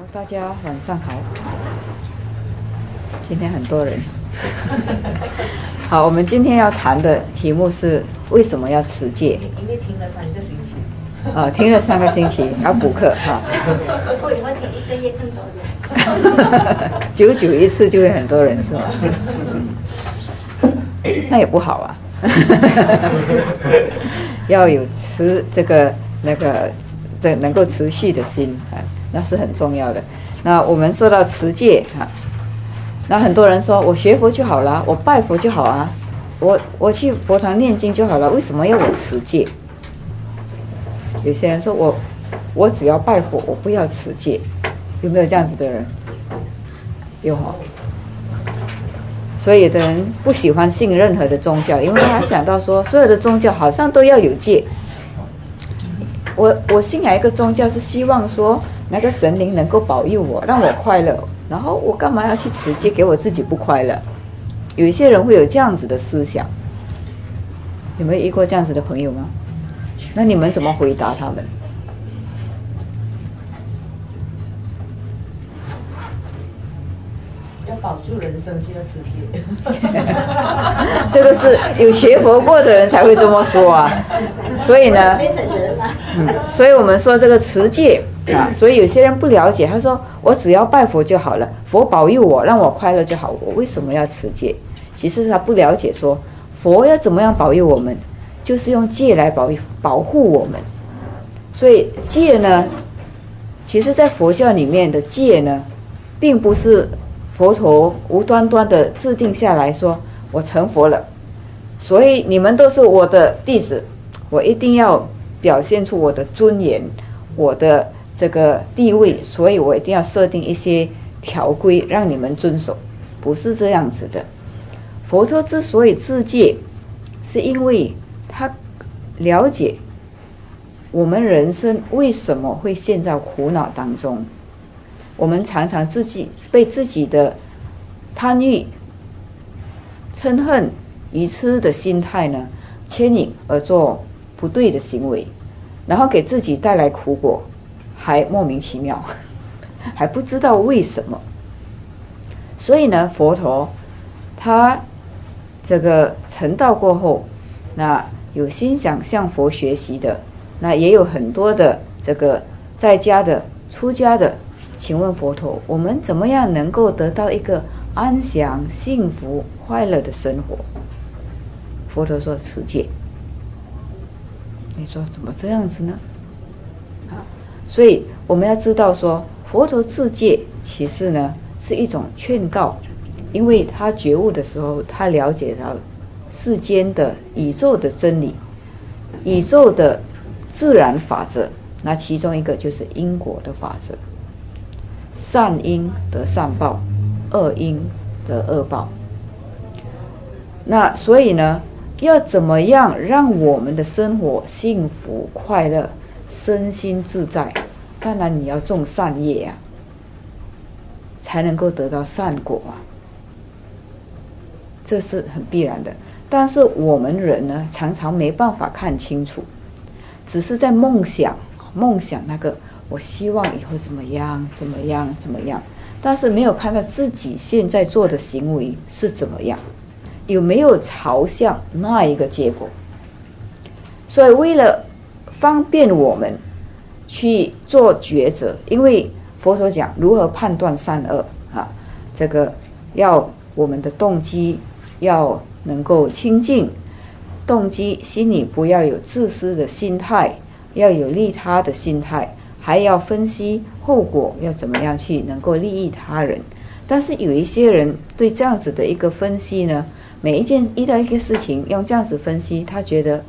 大家晚上好。今天很多人。好，我们今天要谈的题目是为什么要持戒。 因为停了3个星期。 停了3个星期，要补课哈。 有时候你会停1个月更多人。 久一次就会很多人是吗？那也不好啊。要有能够持续的心啊，那是很重要的。那我们说到持戒啊，那很多人说我学佛就好了，我拜佛就好啊，我去佛堂念经就好了，为什么要我持戒？有些人说我只要拜佛，我不要持戒，有没有这样子的人？有哈。所以有的人不喜欢信任何的宗教，因为他想到说所有的宗教好像都要有戒。我信仰一个宗教是希望说那个神灵能够保佑我，让我快乐，然后我干嘛要去持戒给我自己不快乐？有一些人会有这样子的思想，有没有遇过这样子的朋友吗？那你们怎么回答他们？ 要保住人生就要持戒。 这个是有学佛过的人才会这么说啊。所以呢，所以我们说这个持戒啊，所以有些人不了解，他说我只要拜佛就好了，佛保佑我，让我快乐就好，我为什么要持戒？其实他不了解说佛要怎么样保佑我们，就是用戒来保护我们。所以戒呢，其实在佛教里面的戒呢，并不是佛陀无端端的制定下来说我成佛了，所以你们都是我的弟子，我一定要表现出我的尊严，我的这个地位，所以我一定要设定一些条规让你们遵守，不是这样子的。佛陀之所以制戒，是因为他了解我们人生为什么会陷在苦恼当中。我们常常被自己的贪欲、嗔恨、愚痴的心态呢牵引而做不对的行为，然后给自己带来苦果，还莫名其妙，还不知道为什么。所以呢，佛陀他这个成道过后，那有心想向佛学习的，那也有很多的这个在家的、出家的。请问佛陀，我们怎么样能够得到一个安详、幸福、快乐的生活？佛陀说持戒。你说怎么这样子呢？所以我们要知道说，佛陀制戒其实呢是一种劝告，因为他觉悟的时候，他了解到世间的宇宙的真理，宇宙的自然法则，那其中一个就是因果的法则。善因得善报，恶因得恶报。那所以呢，要怎么样让我们的生活幸福快乐、身心自在？当然你要种善业啊，才能够得到善果啊，这是很必然的。但是我们人呢，常常没办法看清楚，只是在梦想那个我希望以后怎么样，但是没有看到自己现在做的行为是怎么样，有没有朝向那一个结果。所以为了方便我们去做抉择，因为佛陀讲如何判断善恶啊，这个要我们的动机要能够清净，动机心里不要有自私的心态，要有利他的心态，还要分析后果要怎么样去能够利益他人。但是有一些人对这样子的一个分析呢，每一件遇到一个事情用这样子分析，他觉得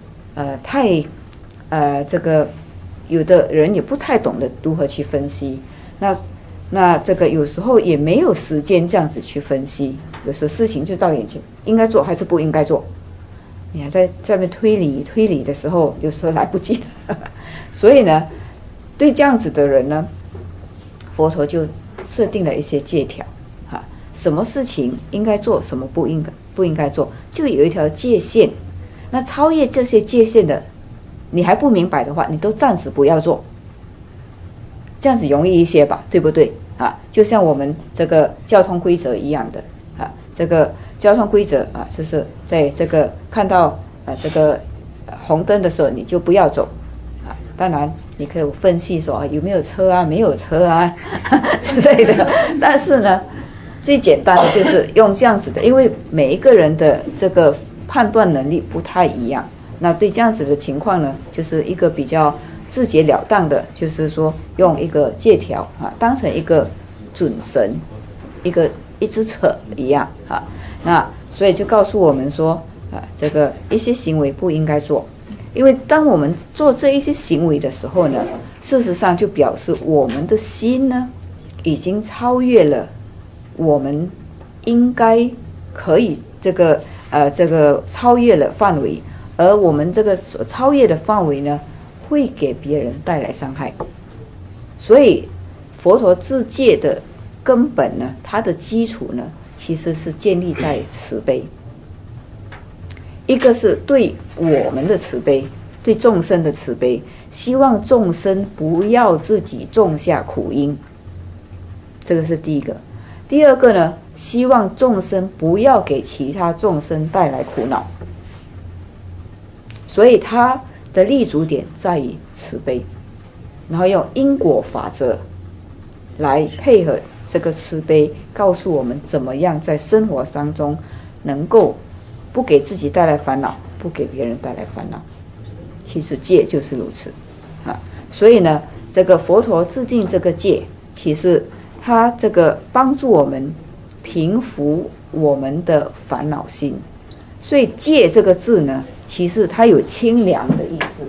这个有的人也不太懂得如何去分析，那这个有时候也没有时间这样子去分析，有时候事情就到眼前，应该做还是不应该做，你还在这边推理的时候，有时候来不及所以呢，对这样子的人呢，佛陀就设定了一些戒条，什么事情应该做，什么不应该做，就有一条界限。那超越这些界限的，你还不明白的话，你都暂时不要做。 这样子容易一些吧，对不对啊？就像我们这个交通规则一样的啊，这个交通规则啊，就是在这个看到这个红灯的时候，你就不要走啊。当然你可以分析说有没有车啊，没有车啊之类的，但是呢，最简单的就是用这样子的，因为每一个人的这个判断能力不太一样。那对这样子的情况呢，就是一个比较直截了当的，就是说用一个戒条啊，当成一个准绳，一只扯一样啊。那所以就告诉我们说啊，这个一些行为不应该做，因为当我们做这一些行为的时候呢，事实上就表示我们的心呢，已经超越了我们应该可以这个超越了范围。而我们这个所超越的范围呢，会给别人带来伤害。所以佛陀自戒的根本呢，它的基础呢，其实是建立在慈悲。一个是对我们的慈悲，对众生的慈悲，希望众生不要自己种下苦因，这个是第一个。第二个呢，希望众生不要给其他众生带来苦恼。所以它的立足点在于慈悲，然后用因果法则来配合这个慈悲，告诉我们怎么样在生活当中能够不给自己带来烦恼，不给别人带来烦恼。其实戒就是如此啊。所以呢，这个佛陀制定这个戒，其实它这个帮助我们平伏我们的烦恼心。所以戒这个字呢，其实它有清凉的意思。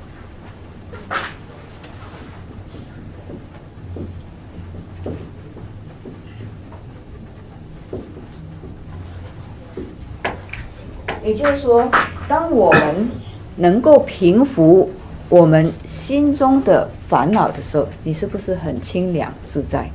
也就是说，当我们能够平伏我们心中的烦恼的时候，你是不是很清凉自在？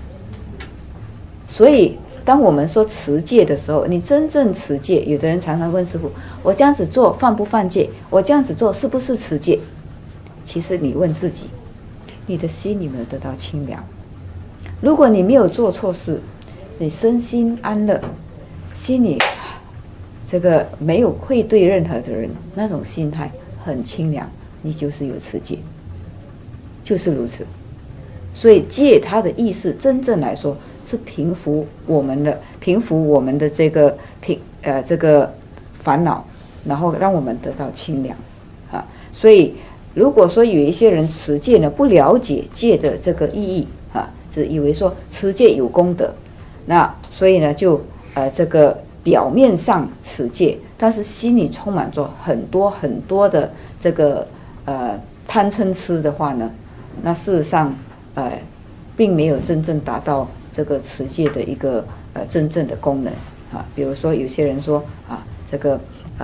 所以当我们说持戒的时候，你真正持戒，有的人常常问师父，我这样子做犯不犯戒？我这样子做是不是持戒？其实你问自己，你的心有没有得到清凉？如果你没有做错事，你身心安乐，心里这个没有愧对任何的人，那种心态很清凉，你就是有持戒，就是如此。所以戒它的意思，真正来说是平伏我们的这个这个烦恼，然后让我们得到清凉啊。所以如果说有一些人持戒呢，不了解戒的这个意义啊，只以为说持戒有功德，那所以呢就这个表面上持戒，但是心里充满着很多很多的这个贪嗔痴的话呢，那事实上并没有真正达到这个持戒的一个真正的功能啊。比如说有些人说啊，这个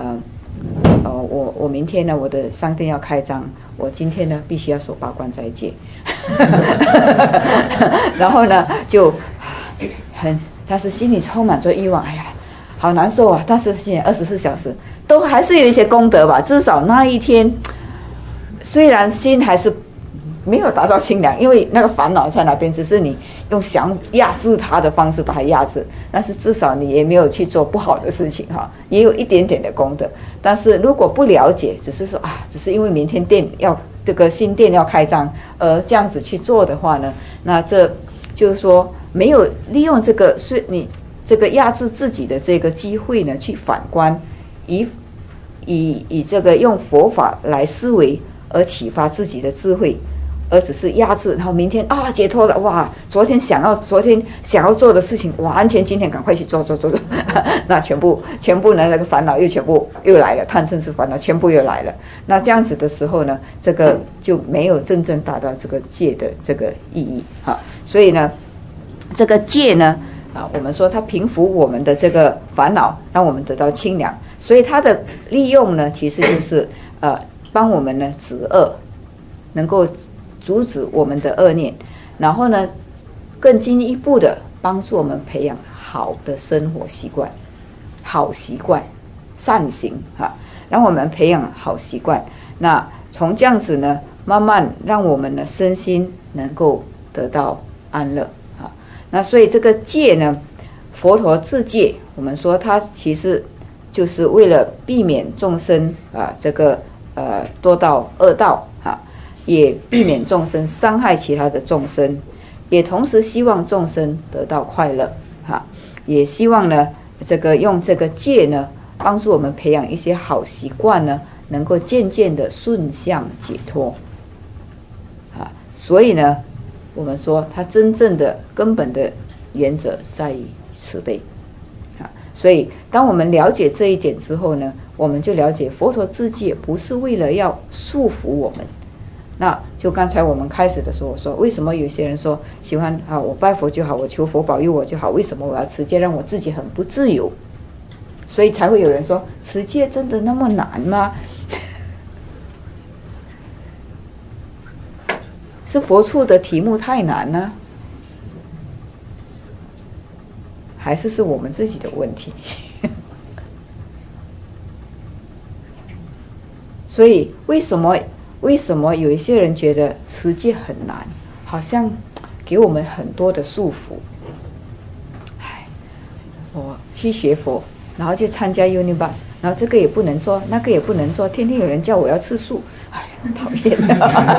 我明天呢我的商店要开张，我今天呢必须要守八关斋戒然后呢就但是心里充满着欲望，哎呀好难受啊，但是现在24小时都还是有一些功德吧，至少那一天虽然心还是没有达到清凉，因为那个烦恼在那边，只是你用想压制它的方式把它压制，但是至少你也没有去做不好的事情哈，也有一点点的功德。但是如果不了解，只是说只是因为明天这个新店要开张这样子去做的话呢，那这就是说没有利用这个你这个压制自己的这个机会呢，去反观以这个用佛法来思维而启发自己的智慧，而只是压制，然后明天解脱了，哇！昨天想要做的事情，完全今天赶快去做，那全部呢那个烦恼又来了，贪嗔痴烦恼全部又来了。那这样子的时候呢，这个就没有真正达到这个戒的这个意义哈。所以呢，这个戒呢我们说它平伏我们的这个烦恼，让我们得到清凉。所以它的利用呢，其实就是帮我们呢止恶，能够阻止我们的恶念，然后呢更进一步的帮助我们培养好的生活习惯、好习惯、善行让我们培养好习惯。那从这样子呢，慢慢让我们的身心能够得到安乐啊。那所以这个戒呢，佛陀自戒，我们说他其实就是为了避免众生这个堕到恶道也避免众生伤害其他的众生，也同时希望众生得到快乐也希望呢这个用这个戒呢帮助我们培养一些好习惯呢，能够渐渐的顺向解脱所以呢我们说它真正的根本的原则在于慈悲所以当我们了解这一点之后呢，我们就了解佛陀自戒不是为了要束缚我们。那就刚才我们开始的时候我说，为什么有些人说喜欢我拜佛就好，我求佛保佑我就好，为什么我要持戒让我自己很不自由？所以才会有人说持戒真的那么难吗？是佛出的题目太难呢，还是我们自己的问题？所以为什么有一些人觉得持戒很难，好像给我们很多的束缚？我去学佛，然后就参加 Unibus， 然后这个也不能做，那个也不能做，天天有人叫我要吃素，很讨厌的。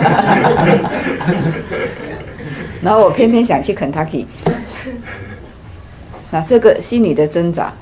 然后我偏偏想去 Kentucky， 那这个心里的挣扎，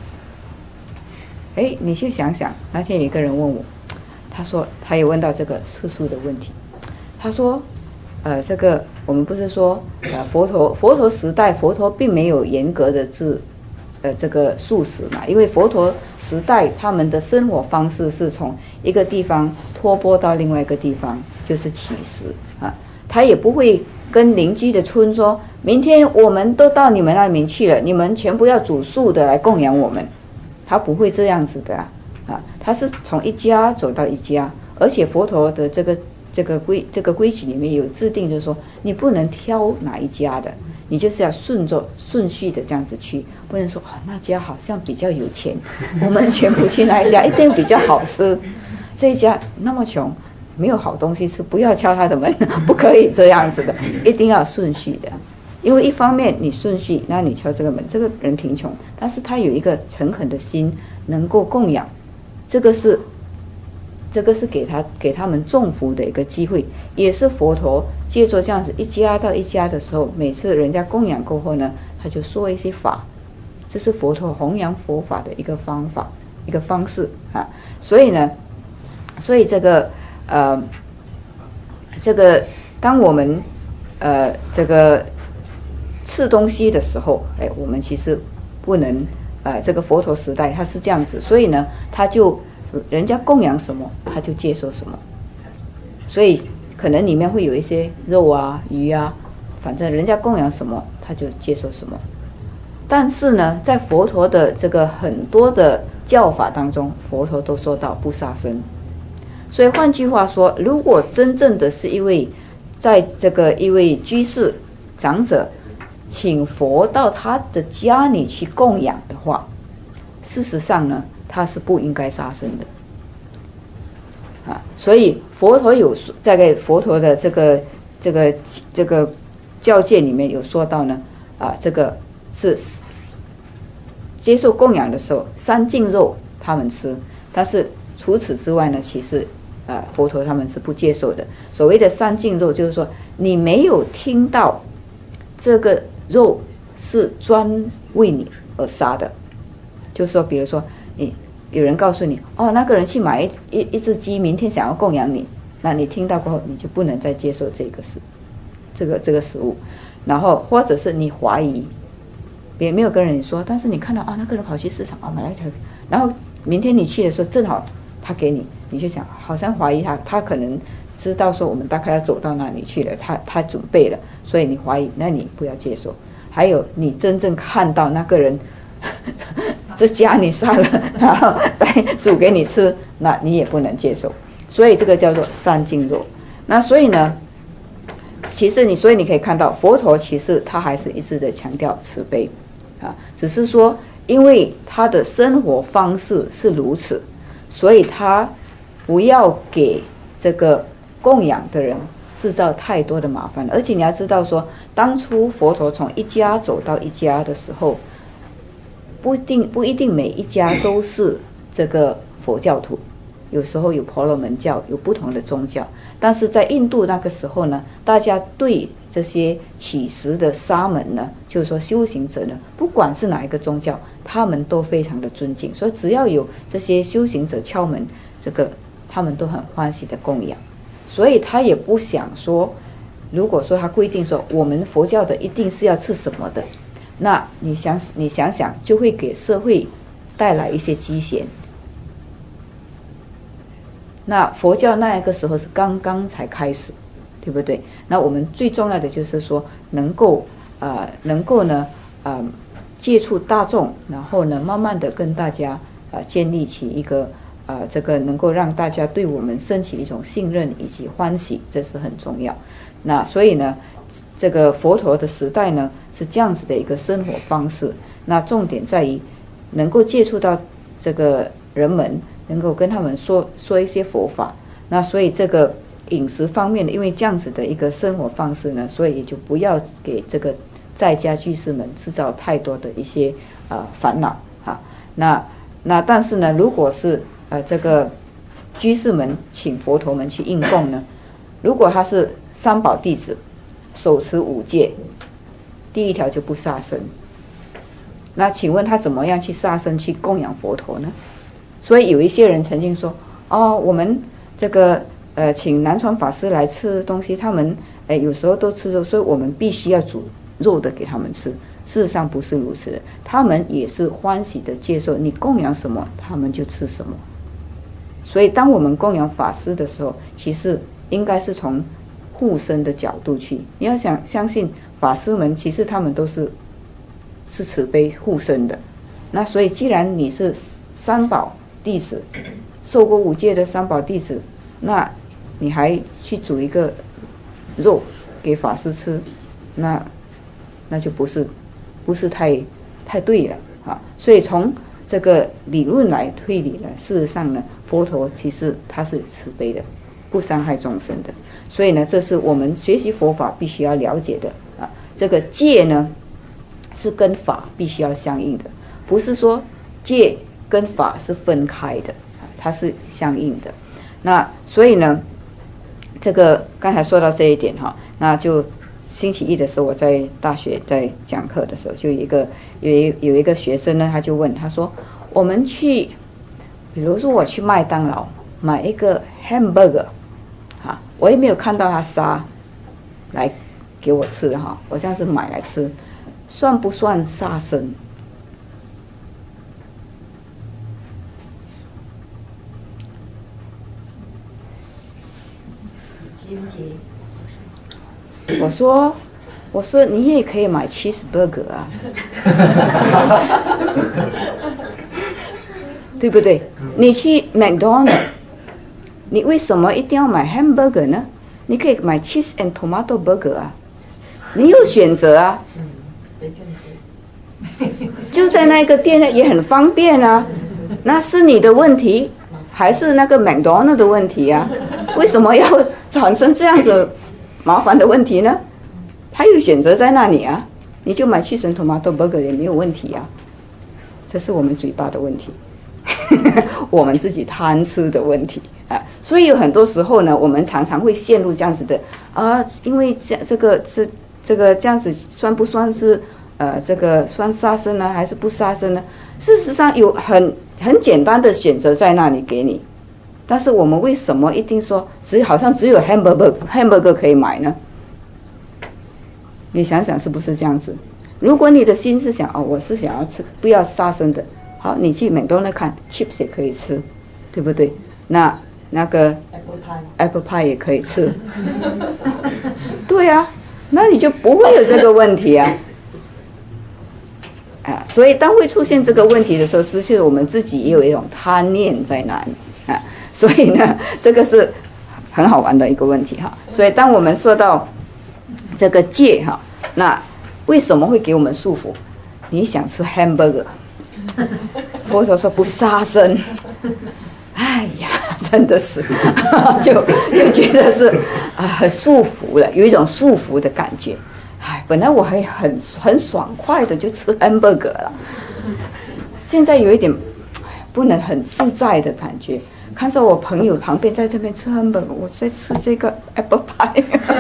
你去想想，那天有一个人问我，他说他也问到这个吃素的问题，他说这个我们不是说佛陀时代，佛陀并没有严格的这个素食嘛，因为佛陀时代他们的生活方式是从一个地方托钵到另外一个地方，就是乞食他也不会跟邻居的村说，明天我们都到你们那里去了，你们全部要煮素的来供养我们，他不会这样子的他是从一家走到一家，而且佛陀的这个规矩里面有制定，就是说你不能挑哪一家的，你就是要顺序的这样子去，不能说那家好像比较有钱，我们全部去那一家一定比较好吃，这一家那么穷没有好东西吃，不要敲他的门，不可以这样子的，一定要顺序的。因为一方面你顺序，那你敲这个门，这个人贫穷，但是他有一个诚恳的心，能够供养，这个是给他们众福的一个机会，也是佛陀借助这样子一家到一家的时候，每次人家供养过后呢，他就说一些法，这是佛陀弘扬佛法的一个方法，一个方式所以这个当我们这个吃东西的时候，我们其实不能这个佛陀时代他是这样子，所以呢他就人家供养什么他就接受什么，所以可能里面会有一些肉鱼反正人家供养什么他就接受什么。但是呢在佛陀的这个很多的教法当中，佛陀都说到不杀生，所以换句话说，如果真正的是一位居士长者请佛到他的家里去供养的话，事实上呢他是不应该杀生的所以佛陀有在佛陀的这个教戒里面有说到呢这个是接受供养的时候三净肉他们吃，但是除此之外呢，其实佛陀他们是不接受的。所谓的三净肉就是说你没有听到这个肉是专为你而杀的，就是说比如说有人告诉你那个人去买一只鸡，明天想要供养你，那你听到过后你就不能再接受这个食物。然后或者是你怀疑，也没有跟人说，但是你看到那个人跑去市场买了一条，然后明天你去的时候正好他给你，你就想好像怀疑他可能知道说我们大概要走到那里去了，他准备了，所以你怀疑，那你不要接受。还有你真正看到那个人这家你杀了然后来煮给你吃，那你也不能接受。所以这个叫做三净肉。那所以呢其实所以你可以看到佛陀其实他还是一直的强调慈悲只是说因为他的生活方式是如此，所以他不要给这个供养的人制造太多的麻烦。而且你要知道说，当初佛陀从一家走到一家的时候，不一定每一家都是这个佛教徒，有时候有婆罗门教，有不同的宗教。但是在印度那个时候呢，大家对这些乞食的沙门呢，就是说修行者呢，不管是哪一个宗教，他们都非常的尊敬。所以只要有这些修行者敲门，这个他们都很欢喜的供养。所以他也不想说，如果说他规定说我们佛教的一定是要吃什么的，那你想想，就会给社会带来一些畸形。那佛教那个时候是刚刚才开始，对不对？那我们最重要的就是说，能够呢接触大众，然后呢慢慢的跟大家建立起一个这个能够让大家对我们升起一种信任以及欢喜，这是很重要。那所以呢，这个佛陀的时代呢是这样子的一个生活方式。那重点在于能够接触到这个人们，能够跟他们说一些佛法。那所以这个饮食方面的，因为这样子的一个生活方式呢，所以也就不要给这个在家居士们制造太多的一些烦恼啊。那但是呢，如果是这个居士们请佛陀们去应供呢，如果他是三宝弟子，手持五戒，第一条就不杀生。那请问他怎么样去杀生去供养佛陀呢？所以有一些人曾经说，我们这个请南传法师来吃东西，他们有时候都吃肉，所以我们必须要煮肉的给他们吃。事实上不是如此的，他们也是欢喜的接受你供养什么，他们就吃什么。所以当我们供养法师的时候，其实应该是从护身的角度去，你要相信法师们其实他们都是慈悲护身的。那所以既然你是三宝弟子，受过五戒的三宝弟子，那你还去煮一个肉给法师吃，那就不是太对了啊。所以从这个理论来推理呢，事实上呢，佛陀其实他是慈悲的，不伤害众生的。所以呢，这是我们学习佛法必须要了解的啊。这个戒呢是跟法必须要相应的，不是说戒跟法是分开的，它是相应的。那所以呢，这个刚才说到这一点哈，那就星期一的时候，我在大学在讲课的时候，就有一个学生呢，他就问他说，我们去，比如说我去麦当劳买一个 hamburger， 我也没有看到他杀来给我吃哈，我这样是买来吃，算不算杀生？我说你也可以买 cheeseburger 啊，对不对？你去 McDonald's， 你为什么一定要买 hamburger 呢？你可以买 cheese and tomato burger 啊，你有选择啊，就在那个店呢，也很方便啊。那是你的问题，还是那个 McDonald's 的问题啊？为什么要产生这样子麻烦的问题呢？他有选择在那里啊，你就买cheese and tomato burger也没有问题啊。这是我们嘴巴的问题，我们自己贪吃的问题啊。所以有很多时候呢，我们常常会陷入这样子的因为这个这样子算不算是这个算杀生呢，还是不杀生呢？事实上有很简单的选择在那里给你，但是我们为什么一定说好像只有 hamburger 可以买呢？你想想是不是这样子？如果你的心是想我是想要吃不要杀生的，好，你去美多那看 chips 也可以吃，对不对？那个 apple pie 也可以吃，对啊，那你就不会有这个问题啊。所以当会出现这个问题的时候，实际我们自己也有一种贪念在那里啊。所以呢，这个是很好玩的一个问题哈。所以当我们说到这个戒哈，那为什么会给我们束缚？你想吃 hamburger， 佛陀说不杀生，哎呀， 真的是，就觉得是很束缚了，有一种束缚的感觉。本来我还很爽快的就吃 hamburger 了，现在有一点不能很自在的感觉。看着我朋友旁边在这边吃 hamburger， 我在吃这个 apple pie，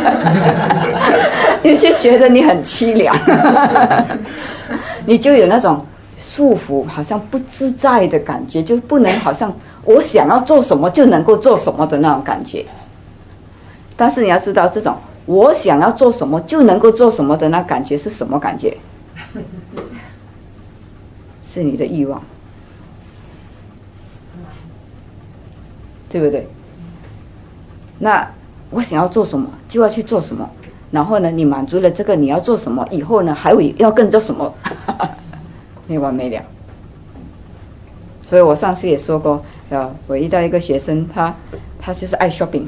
你就觉得你很凄凉，你就有那种束缚，好像不自在的感觉，就不能好像我想要做什么就能够做什么的那种感觉。但是你要知道，这种我想要做什么就能够做什么的那感觉是什么感觉？是你的欲望，对不对？那我想要做什么就要去做什么，然后呢，你满足了这个你要做什么以后呢，还会要更做什么，没完没了。所以我上次也说过，我遇到一个学生，他就是爱 shopping，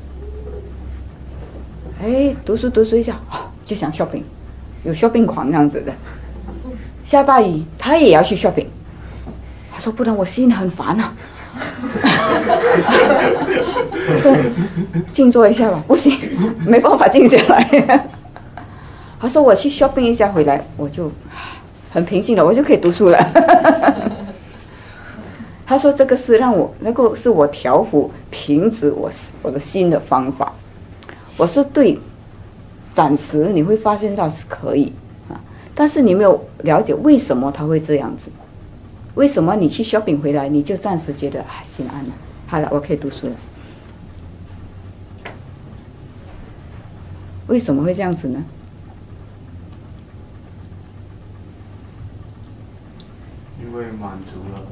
读书一下，就想 shopping， 有 shopping 狂这样子的。下大雨他也要去 shopping， 他说不然我心很烦啊。我说静坐一下吧，不行，没办法静下来。他说我去 shopping 一下回来，我就很平静了，我就可以读书了。他说这个是让我那个是我调伏平止我的心的方法。我说对，暂时你会发现到是可以啊，但是你没有了解为什么他会这样子。为什么你去 shopping 回来，你就暂时觉得心安了，好了，我可以读书了？为什么会这样子呢？ 因为满足了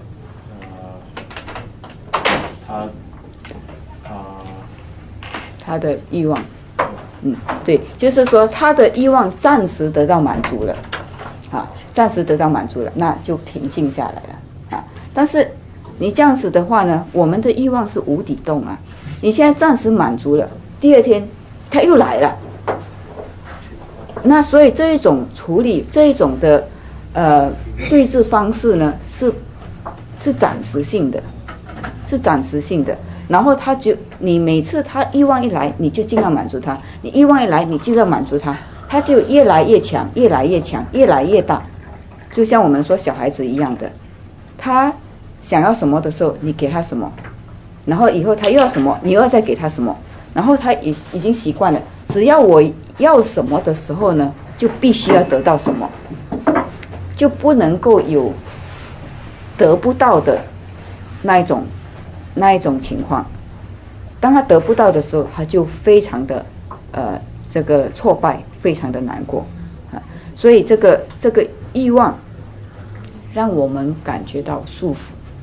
他的欲望，对，就是说他的欲望暂时得到满足了，暂时得到满足了，那就平静下来了，但是你这样子的话呢，我们的欲望是无底洞啊，你现在暂时满足了，第二天他又来了，那所以这一种处理，这一种的对峙方式呢，是暂时性的，是暂时性的。然后你每次他欲望一来，你就尽量满足他；你欲望一来，你尽量满足他，他就越来越强，越来越强，越来越大。就像我们说小孩子一样的，他想要什么的时候，你给他什么，然后以后他又要什么，你又要再给他什么，然后他也已经习惯了，只要我要什么的时候呢，就必须要得到什么，就不能够有得不到的那一种情况。当他得不到的时候，他就非常的这个挫败，非常的难过所以这个欲望让我们感觉到束缚。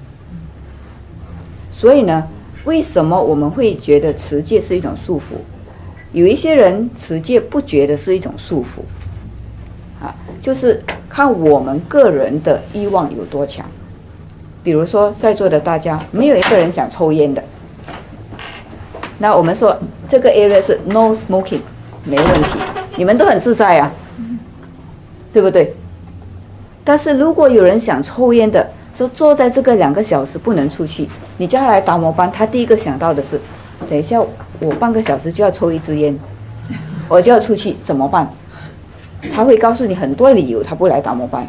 所以呢，为什么我们会觉得持戒是一种束缚？有一些人持戒不觉得是一种束缚就是看我们个人的欲望有多强。比如说在座的大家没有一个人想抽烟的，那我们说这个 area 是 no smoking， 没问题，你们都很自在啊，对不对？但是如果有人想抽烟的，说坐在这个2个小时不能出去，你叫他来达摩班，他第一个想到的是，等一下我半个小时就要抽1支烟，我就要出去怎么办？他会告诉你很多理由他不来达摩班。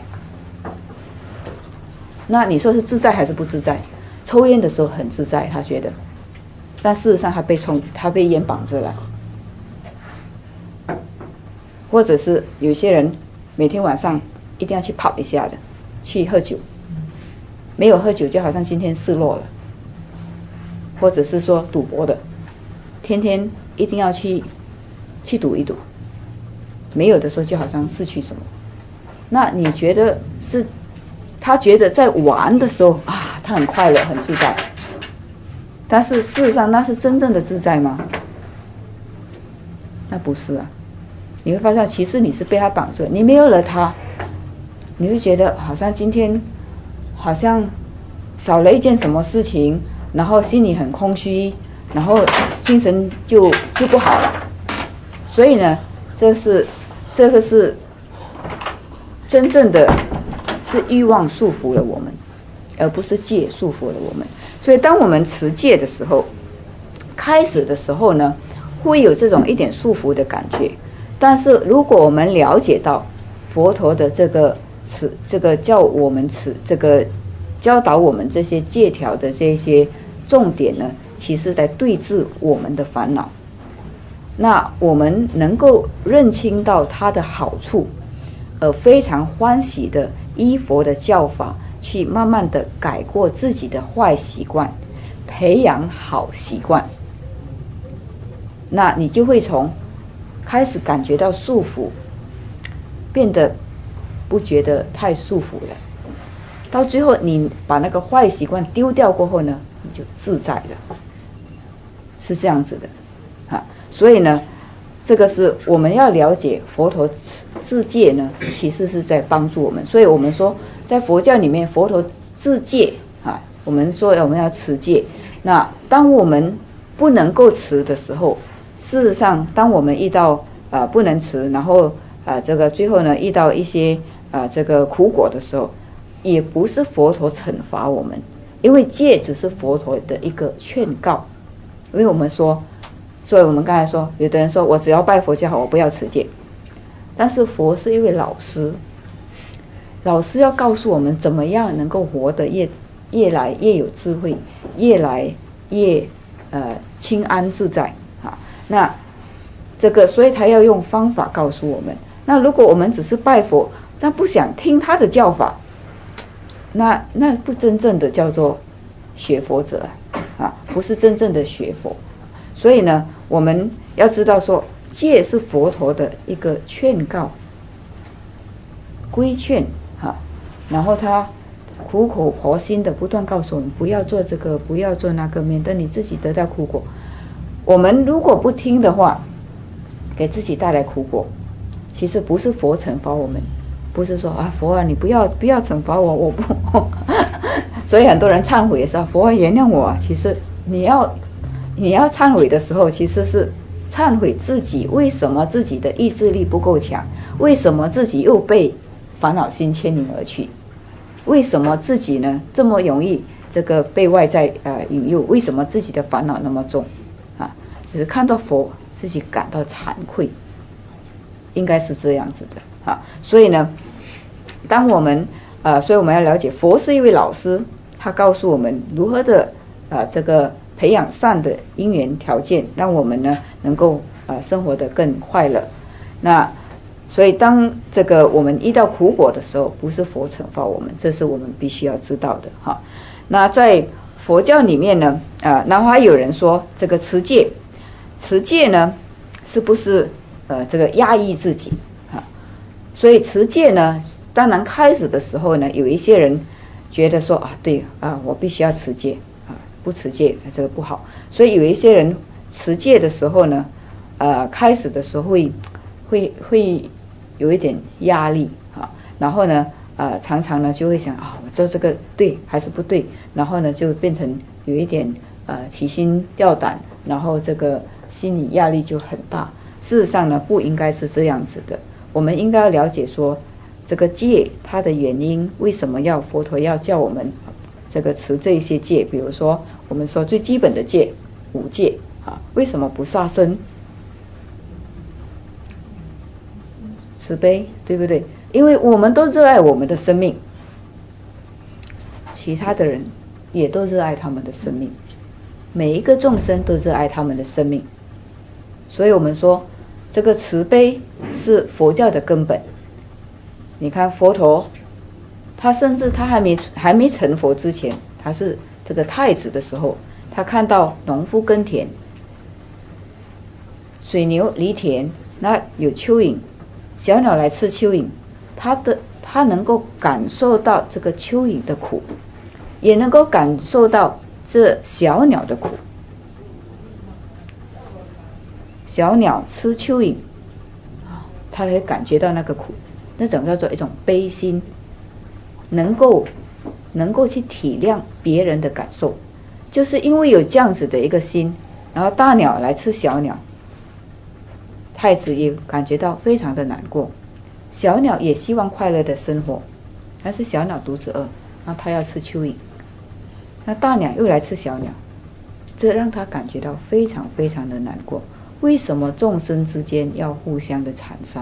那你说是自在还是不自在？抽烟的时候很自在，他觉得，但事实上他被烟绑着了。或者是有些人每天晚上一定要去跑一下的，去喝酒，没有喝酒就好像今天失落了。或者是说赌博的，天天一定要去赌一赌，没有的时候就好像失去什么。那你觉得是？他觉得在玩的时候他很快乐很自在，但是事实上那是真正的自在吗？那不是啊。你会发现其实你是被他绑住，你没有了他，你会觉得好像今天好像少了一件什么事情，然后心里很空虚，然后精神就不好了。所以呢，这个是真正的是欲望束缚了我们，而不是戒束缚了我们。所所以当我们持戒的时候，开始的时候呢，会有这种一点束缚的感觉。但是如果我们了解到佛陀的这个叫我们这个教导我们这些戒条的这些重点呢，其实在对治我们的烦恼。那我们能够认清到它的好处，非常欢喜的依佛的教法去慢慢的改过自己的坏习惯，培养好习惯，那你就会从开始感觉到束缚，变得不觉得太束缚了。到最后你把那个坏习惯丢掉过后呢，你就自在了，是这样子的。所以呢，这个是我们要了解佛陀自戒呢，其实是在帮助我们。所以我们说在佛教里面，佛陀自戒我们说我们要持戒。那当我们不能够持的时候，事实上当我们遇到不能持，然后这个最后呢遇到一些这个苦果的时候，也不是佛陀惩罚我们，因为戒只是佛陀的一个劝告。因为我们说，所以我们刚才说，有的人说我只要拜佛就好，我不要持戒。但是佛是一位老师，老师要告诉我们怎么样能够活得越来越有智慧，越来越清安自在那这个，所以他要用方法告诉我们。那如果我们只是拜佛，但不想听他的教法，那不真正的叫做学佛者不是真正的学佛。所以呢，我们要知道说，戒是佛陀的一个劝告、规劝然后他苦口婆心的不断告诉我们，不要做这个，不要做那个，免得你自己得到苦果。我们如果不听的话，给自己带来苦果。其实不是佛惩罚我们，不是说佛啊，你不要惩罚我，我不所以很多人忏悔也是佛啊，原谅我其实你要忏悔的时候，其实是忏悔自己为什么自己的意志力不够强，为什么自己又被烦恼心牵引而去，为什么自己呢这么容易这个被外在引诱，为什么自己的烦恼那么重只是看到佛自己感到惭愧，应该是这样子的所以呢，当我们所以我们要了解佛是一位老师，他告诉我们如何的这个培养善的因缘条件，让我们呢能够生活得更快乐。那所以当这个我们遇到苦果的时候，不是佛惩罚我们，这是我们必须要知道的那在佛教里面呢然后还有人说这个持戒呢是不是这个压抑自己所以持戒呢，当然开始的时候呢，有一些人觉得说对我必须要持戒不持戒这个不好。所以有一些人持戒的时候呢开始的时候会有一点压力然后呢常常呢就会想我做这个对还是不对，然后呢就变成有一点提心吊胆，然后这个心理压力就很大。事实上呢不应该是这样子的，我们应该要了解说这个戒它的原因，为什么佛陀要叫我们这个持这些戒。比如说我们说最基本的戒5戒为什么不杀生？慈悲，对不对？因为我们都热爱我们的生命，其他的人也都热爱他们的生命，每一个众生都热爱他们的生命。所以我们说这个慈悲是佛教的根本。你看佛陀他甚至他还没成佛之前，他是这个太子的时候，他看到农夫耕田，水牛犁田，那有蚯蚓，小鸟来吃蚯蚓，他能够感受到这个蚯蚓的苦，也能够感受到这小鸟的苦。小鸟吃蚯蚓他会感觉到那个苦，那种叫做一种悲心，能够去体谅别人的感受。就是因为有这样子的一个心，然后大鸟来吃小鸟，太子也感觉到非常的难过。小鸟也希望快乐的生活，但是小鸟肚子饿，然后他要吃蚯蚓。 那大鸟又来吃小鸟，这让他感觉到非常非常的难过。为什么众生之间要互相的残杀？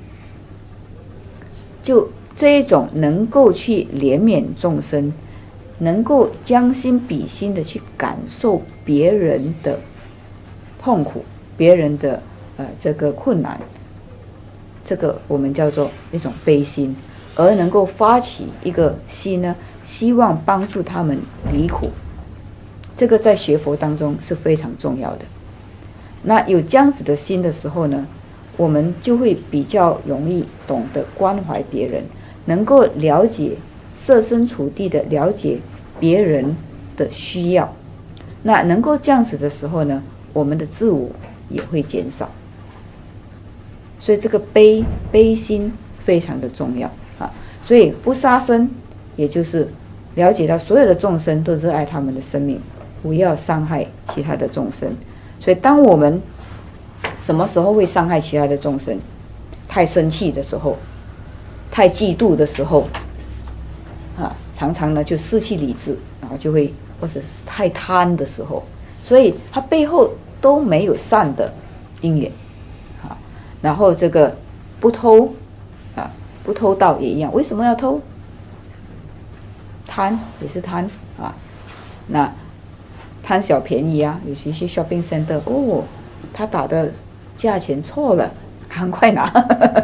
就这一种能够去怜悯众生，能够将心比心的去感受别人的痛苦，别人的这个困难，这个我们叫做一种悲心，而能够发起一个心呢，希望帮助他们离苦，这个在学佛当中是非常重要的。那有这样子的心的时候呢，我们就会比较容易懂得关怀别人，能够了解设身处地的了解别人的需要。那能够这样子的时候呢，我们的自我也会减少。所以这个悲心非常的重要啊。所以不杀生，也就是了解到所有的众生都热爱他们的生命，不要伤害其他的众生。所以当我们什么时候会伤害其他的众生？太生气的时候，太嫉妒的时候啊，常常呢就失去理智，然后就会，或者是太贪的时候，所以它背后都没有善的因缘啊。然后这个不偷啊，不偷盗也一样，为什么要偷？贪也是贪啊。那贪小便宜啊，有些 shopping center 哦，他打的价钱错了，赶快拿。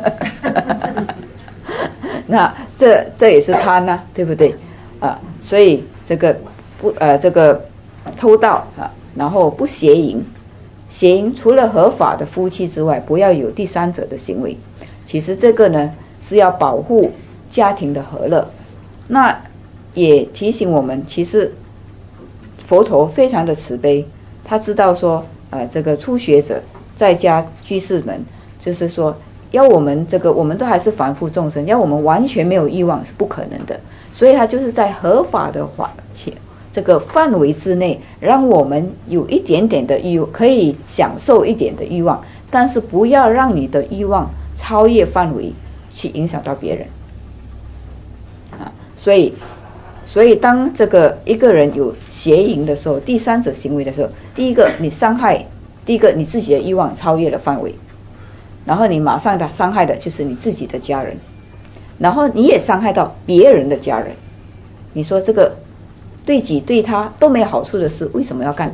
那这也是贪啊，对不对啊？所以这个这个偷盗啊，然后不邪淫，邪淫除了合法的夫妻之外，不要有第三者的行为。其实这个呢是要保护家庭的和乐。那也提醒我们，其实佛陀非常的慈悲，他知道说这个初学者在家居士们，就是说要我们这个我们都还是凡夫众生，要我们完全没有欲望是不可能的。所以他就是在合法的这个范围之内，让我们有一点点的欲望，可以享受一点的欲望，但是不要让你的欲望超越范围去影响到别人啊。所以当这个一个人有邪淫的时候，第三者行为的时候，第一个你自己的欲望超越了范围，然后你马上的伤害的就是你自己的家人，然后你也伤害到别人的家人。你说这个对己对他都没有好处的事，为什么要干？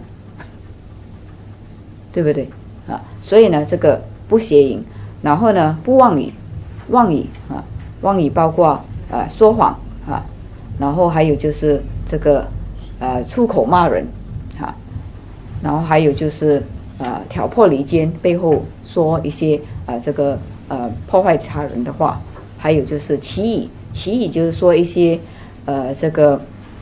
对不对啊？所以呢，这个不邪淫，然后呢不妄语，妄语包括说谎啊，然后还有就是这个出口骂人啊，然后还有就是挑拨离间，背后说一些这个破坏他人的话，还有就是绮语就是说一些这个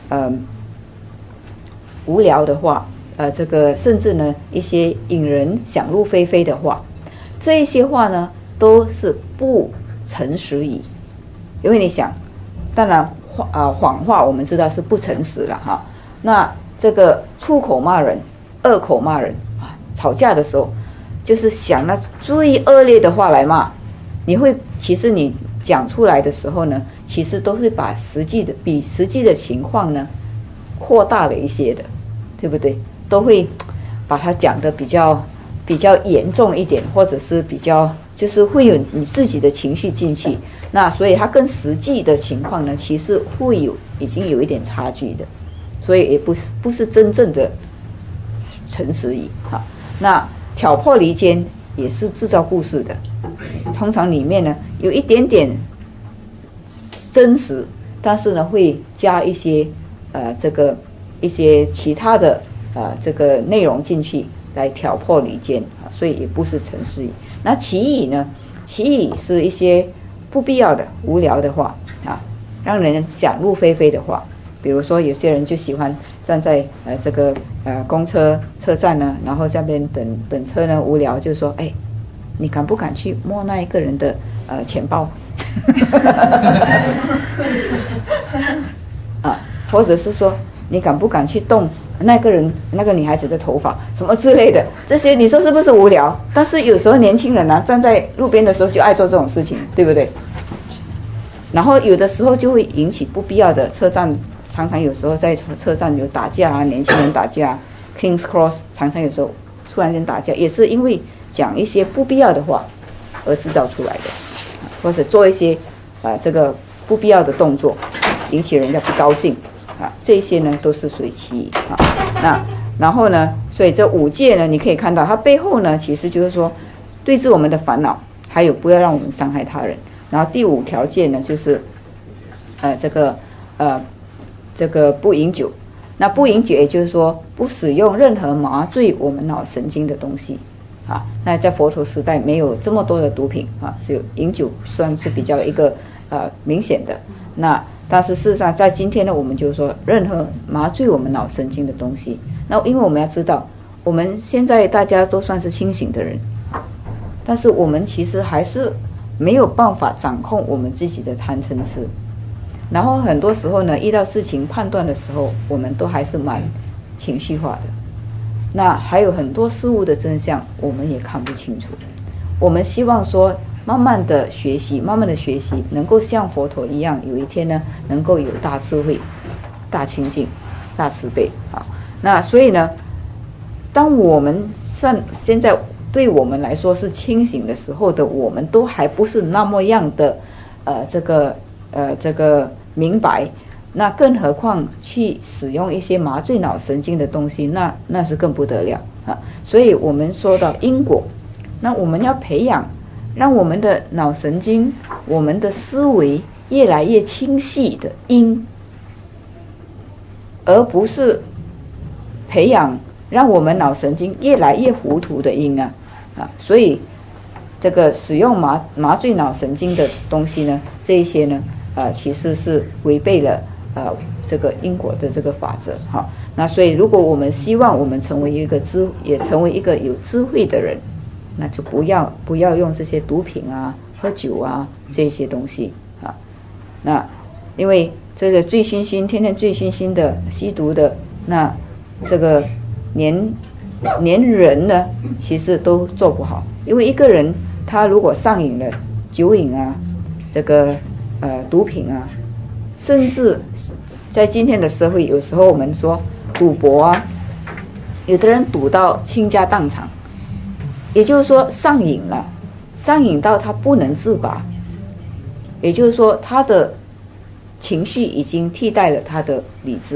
无聊的话，这个甚至呢一些引人想入非非的话，这一些话呢都是不诚实语。因为你想，当然谎话我们知道是不诚实了哈。那这个出口骂人、恶口骂人啊，吵架的时候就是想那最恶劣的话来骂，其实你讲出来的时候呢，其实都是把比实际的情况呢扩大了一些的，对不对？都会把它讲得比较严重一点，或者是比较就是会有你自己的情绪进去。那所以它跟实际的情况呢，其实已经有一点差距的，所以也不是真正的诚实语哈。那挑拨离间也是制造故事的，通常里面呢有一点点真实，但是呢会加一些一些其他的这个内容进去来挑拨离间啊，所以也不是诚实语。那绮语呢？绮语是一些不必要的、无聊的话啊，让人想入非非的话。比如说，有些人就喜欢站在这个公车车站呢，然后在那边等车呢，无聊就说：“哎，你敢不敢去摸那一个人的钱包？”啊，或者是说你敢不敢去动那个女孩子的头发什么之类的，这些你说是不是无聊？但是有时候年轻人啊，站在路边的时候就爱做这种事情，对不对？然后有的时候就会引起不必要的车站常常有时候在车站有打架啊，年轻人打架 ，Kings Cross 常常有时候突然间打架，也是因为讲一些不必要的话而制造出来的，或者做一些这个不必要的动作，引起人家不高兴啊，这些呢都是属于其一啊。那然后呢，所以这五戒呢，你可以看到它背后呢，其实就是说对治我们的烦恼，还有不要让我们伤害他人。然后第五条戒呢，就是这个不饮酒。那不饮酒，也就是说不使用任何麻醉我们脑神经的东西啊。那在佛陀时代没有这么多的毒品啊，只有饮酒算是比较一个明显的。那但是事实上在今天呢，我们就是说任何麻醉我们脑神经的东西。那因为我们要知道，我们现在大家都算是清醒的人，但是我们其实还是没有办法掌控我们自己的贪嗔痴。然后很多时候呢，遇到事情判断的时候，我们都还是蛮情绪化的。那还有很多事物的真相，我们也看不清楚。我们希望说，慢慢的学习，能够像佛陀一样，有一天呢，能够有大智慧、大清净、大慈悲啊。那所以呢，当我们现在对我们来说是清醒的时候的，我们都还不是那么样的这个明白，那更何况去使用一些麻醉脑神经的东西，那是更不得了啊！所以我们说到因果，那我们要培养，让我们的脑神经、我们的思维越来越清晰的因，而不是培养让我们脑神经越来越糊涂的因啊！所以这个使用麻醉脑神经的东西呢，这一些呢，其实是违背了这个因果的这个法则哈。那所以如果我们希望我们成为一个有智慧的人，那就不要用这些毒品啊、喝酒啊这些东西啊。那因为这个天天醉醺醺的吸毒的，那这个连人呢，其实都做不好。因为一个人他如果上瘾了酒瘾啊，这个毒品啊，甚至在今天的社会，有时候我们说赌博啊，有的人赌到倾家荡产，也就是说上瘾了，上瘾到他不能自拔，也就是说他的情绪已经替代了他的理智，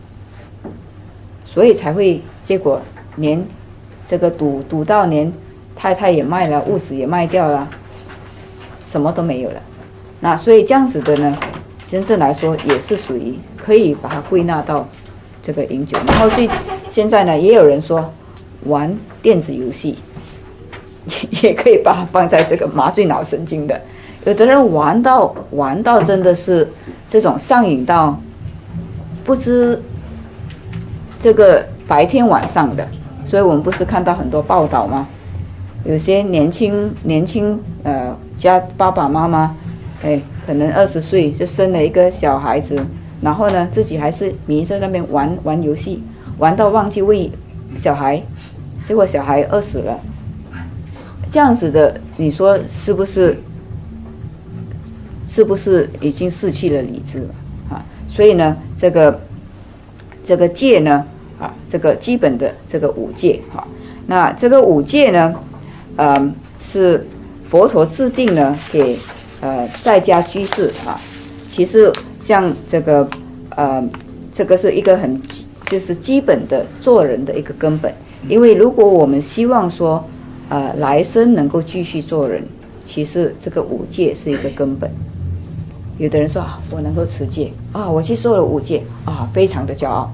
所以才会结果连这个赌到连太太也卖了，物质也卖掉了，什么都没有了。那所以这样子的呢，真正来说也是属于可以把它归纳到这个饮酒。然后现在呢，也有人说玩电子游戏也可以把它放在这个麻醉脑神经的。有的人玩到真的是这种上瘾到不知这个白天晚上的。所以我们不是看到很多报道吗？有些年轻家爸爸妈妈，可能20岁就生了一个小孩子，然后呢自己还是迷在那边玩游戏，玩到忘记喂小孩，结果小孩饿死了。这样子的，你说是不是已经失去了理智了啊？所以呢，这个戒呢，这个基本的这个五戒哈，那这个五戒呢，是佛陀制定呢给在家居士啊。其实像这个是一个很就是基本的做人的一个根本。因为如果我们希望说来生能够继续做人，其实这个五戒是一个根本。有的人说我能够持戒啊，我去受了五戒啊，非常的骄傲。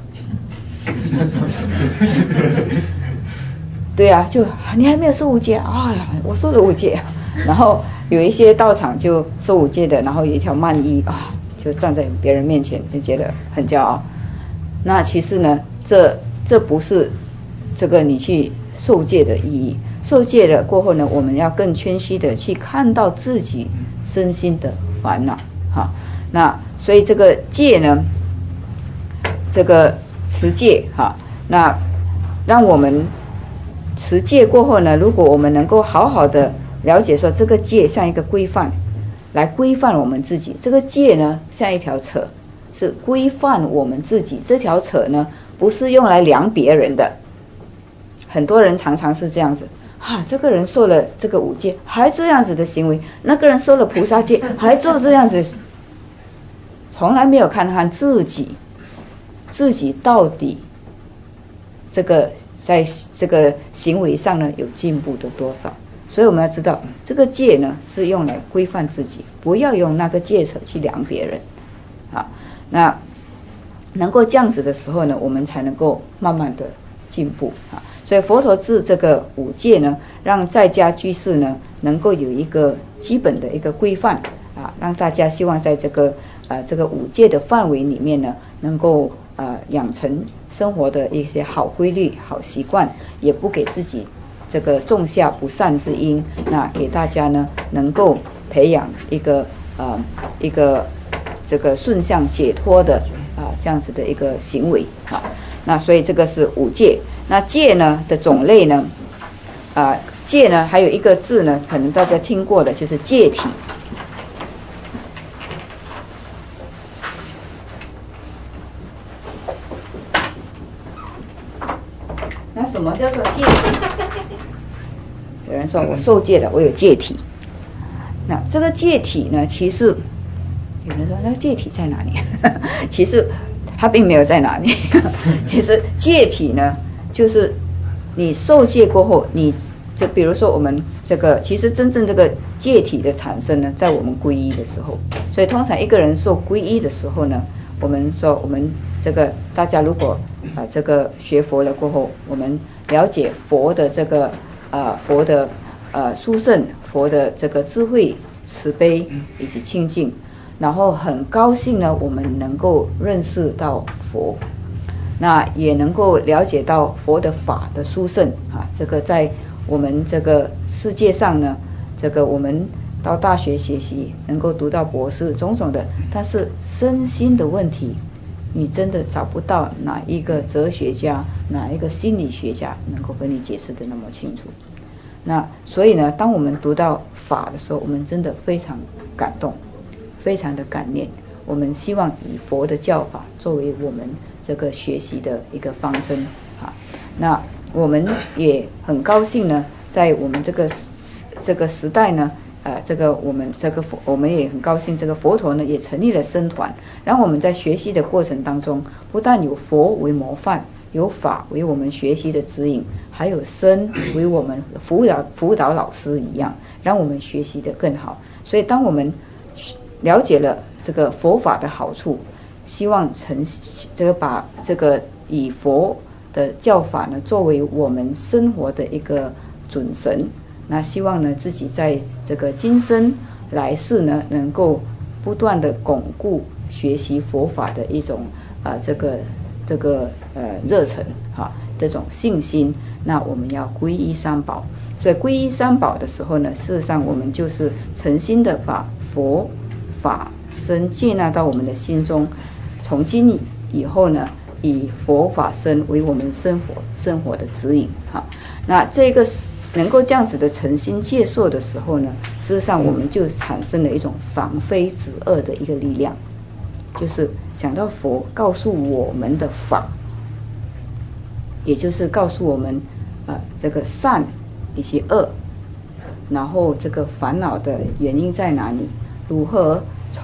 对啊，就你还没有受五戒啊，我受了五戒。然后有一些道场就受五戒的，然后有一条曼衣啊，就站在别人面前就觉得很骄傲。那其实呢，这不是这个你去受戒的意义。受戒了过后呢，我们要更谦虚的去看到自己身心的烦恼哈。那所以这个戒呢，这个持戒哈，那让我们持戒过后呢，如果我们能够好好的了解说这个戒像一个规范来规范我们自己，这个戒呢像一条是规范我们自己。这条扯呢，不是用来量别人的。很多人常常是这样子这个人受了这个5戒，还这样子的行为；那个人受了菩萨戒，还做这样子，从来没有看看自己到底这个在这个行为上呢有进步的多少。所以我们要知道，这个戒呢是用来规范自己，不要用那个戒扯去量别人。那能够这样子的时候呢，我们才能够慢慢的进步所以佛陀制这个5戒呢，让在家居士呢能够有一个基本的一个规范让大家希望在这个5戒的范围里面呢，能够养成生活的一些好规律、好习惯，也不给自己这个种下不善之因。那给大家呢能够培养一个这个顺向解脱的这样子的一个行为那所以这个是5戒。那戒呢的种类呢戒呢还有一个字呢，可能大家听过的，就是戒体。那什么叫做戒体？有人说我受戒了，我有戒体。那这个戒体呢，其实有人说那戒体在哪里？其实它并没有在哪里。其实戒体呢，就是你受戒过后，你就比如说我们这个，其实真正这个戒体的产生呢，在我们皈依的时候。所以通常一个人受皈依的时候呢，我们说我们这个大家如果这个学佛了过后，我们了解佛的这个佛的殊胜，佛的这个智慧、慈悲以及清净，然后很高兴呢，我们能够认识到佛，那也能够了解到佛的法的殊胜这个在我们这个世界上呢，这个我们到大学学习，能够读到博士，种种的，但是身心的问题，你真的找不到哪一个哲学家、哪一个心理学家能够跟你解释的那么清楚。那所以呢，当我们读到法的时候，我们真的非常感动，非常的感念。我们希望以佛的教法作为我们这个学习的一个方针那我们也很高兴呢，在我们这个时代呢，我们也很高兴，这个佛陀呢也成立了僧团，让我们在学习的过程当中，不但有佛为模范，有法为我们学习的指引，还有僧为我们辅导老师一样，让我们学习的更好。所以当我们了解了这个佛法的好处，希望把这个以佛的教法呢作为我们生活的一个准绳，那希望呢自己在这个今生来世呢，能够不断的巩固学习佛法的一种热忱这种信心。那我们要皈依三宝，所以皈依三宝的时候呢，事实上我们就是诚心的把佛法僧接纳到我们的心中，从今以后呢，以佛法僧为我们生活的指引那这个能够这样子的诚心接受的时候呢，事实上我们就产生了一种防非止恶的一个力量，就是想到佛告诉我们的法，也就是告诉我们这个善以及恶，然后这个烦恼的原因在哪里，如何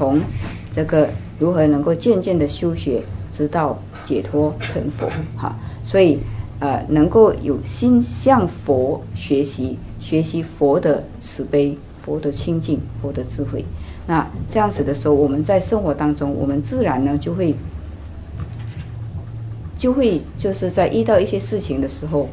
能够渐渐的修学，直到解脱成佛所以能够有心向佛学习佛的慈悲、佛的清净、佛的智慧。那这样子的时候，我们在生活当中，我们自然呢就会就是在遇到一些事情的时候，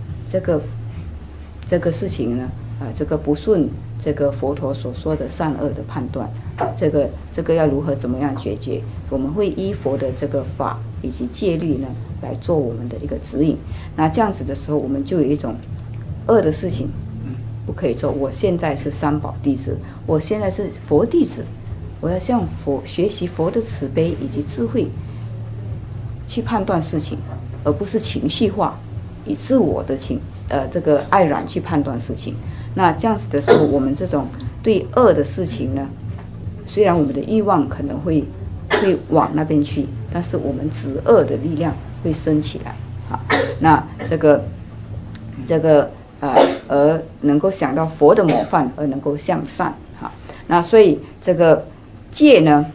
这个事情呢这个不顺这个佛陀所说的善恶的判断，这个要如何怎么样解决，我们会依佛的这个法以及戒律呢来做我们的一个指引。那这样子的时候，我们就有一种恶的事情不可以做。我现在是三宝弟子，我现在是佛弟子，我要向佛学习佛的慈悲以及智慧去判断事情，而不是情绪化，以自我的这个爱染去判断事情。那这样子的时候，我们这种对恶的事情呢，虽然我们的欲望可能会会往那边去，但是我们止恶的力量会升起来。好，那这个而能够想到佛的模范，而能够向善。好，那所以这个戒呢，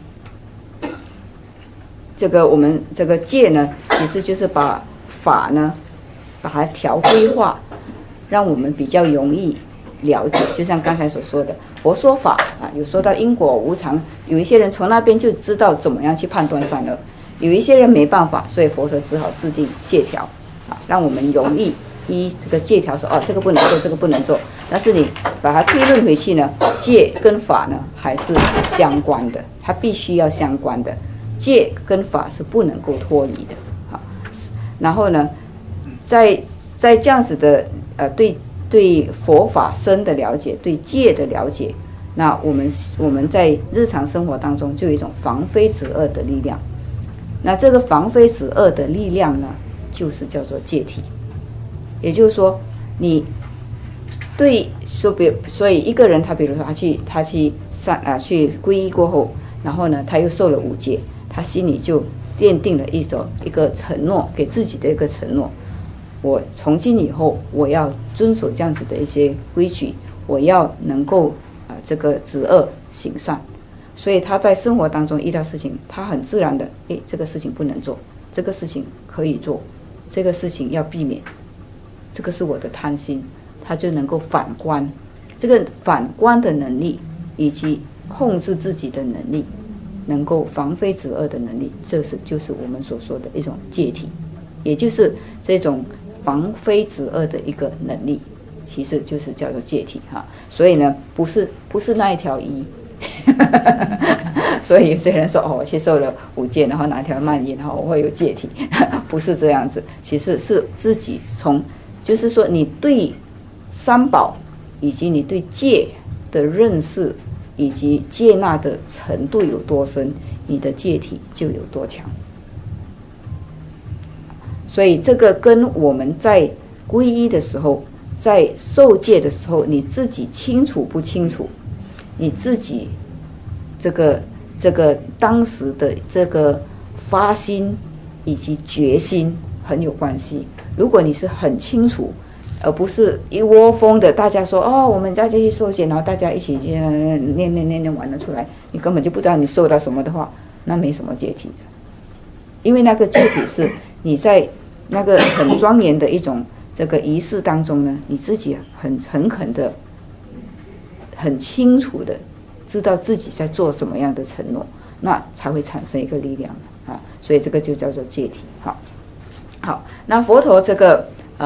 我们这个戒呢，其实就是把法呢，把它调规化，让我们比较容易了解。就像刚才所说的，佛说法啊，有说到因果无常，有一些人从那边就知道怎么样去判断善恶，有一些人没办法，所以佛陀只好制定戒条啊，让我们容易依这个戒条说这个不能做，这个不能做。但是你把它推论回去呢，戒跟法呢还是相关的，它必须要相关的，戒跟法是不能够脱离的。好，然后呢，在这样子的对佛法深的了解，对戒的了解，那我们在日常生活当中就有一种防非止恶的力量。那这个防非止恶的力量呢，就是叫做戒体。也就是说，你所以一个人他比如说他去皈依过后，然后呢他又受了五戒，他心里就奠定了一个承诺，给自己的一个承诺。我从今以后我要遵守这样子的一些规矩，我要能够这个止恶行善。所以他在生活当中遇到事情，他很自然的这个事情不能做，这个事情可以做，这个事情要避免，这个是我的贪心，他就能够反观。这个反观的能力以及控制自己的能力，能够防非止恶的能力，就是我们所说的一种戒体，也就是这种防非止恶的一个能力，其实就是叫做戒体哈。所以呢，不是那一条衣所以有些人说我去受了五戒，然后拿条曼衣，然后我会有戒体不是这样子，其实是自己就是说你对三宝以及你对戒的认识以及接纳的程度有多深，你的戒体就有多强。所以这个跟我们在皈依的时候，在受戒的时候，你自己清楚不清楚，你自己这个当时的这个发心以及决心很有关系。如果你是很清楚，而不是一窝蜂的大家说我们大家去受戒，然后大家一起念完了出来，你根本就不知道你受到什么的话，那没什么戒体的。因为那个戒体是你在那个很庄严的一种这个仪式当中呢，你自己很诚恳的、很清楚的知道自己在做什么样的承诺，那才会产生一个力量啊。所以这个就叫做戒体。好，那佛陀这个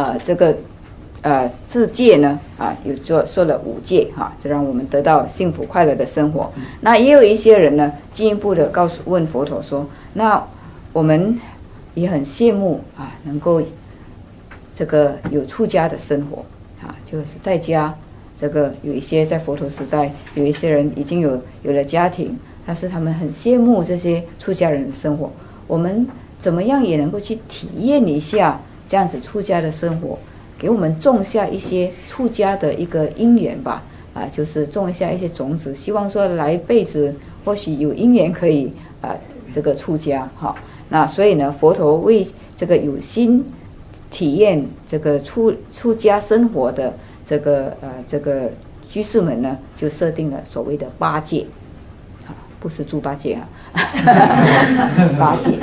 自戒呢有说了五戒就让我们得到幸福快乐的生活。那也有一些人呢进一步的问佛陀说，那我们也很羡慕能够这个有出家的生活就是在家这个有一些在佛陀时代有一些人已经有了家庭，但是他们很羡慕这些出家人的生活。我们怎么样也能够去体验一下这样子出家的生活，给我们种下一些出家的一个因缘吧就是种下一些种子，希望说来辈子或许有因缘可以这个出家那所以呢，佛陀为这个有心体验这个出家生活的这个居士们呢，就设定了所谓的八戒不是猪八戒八戒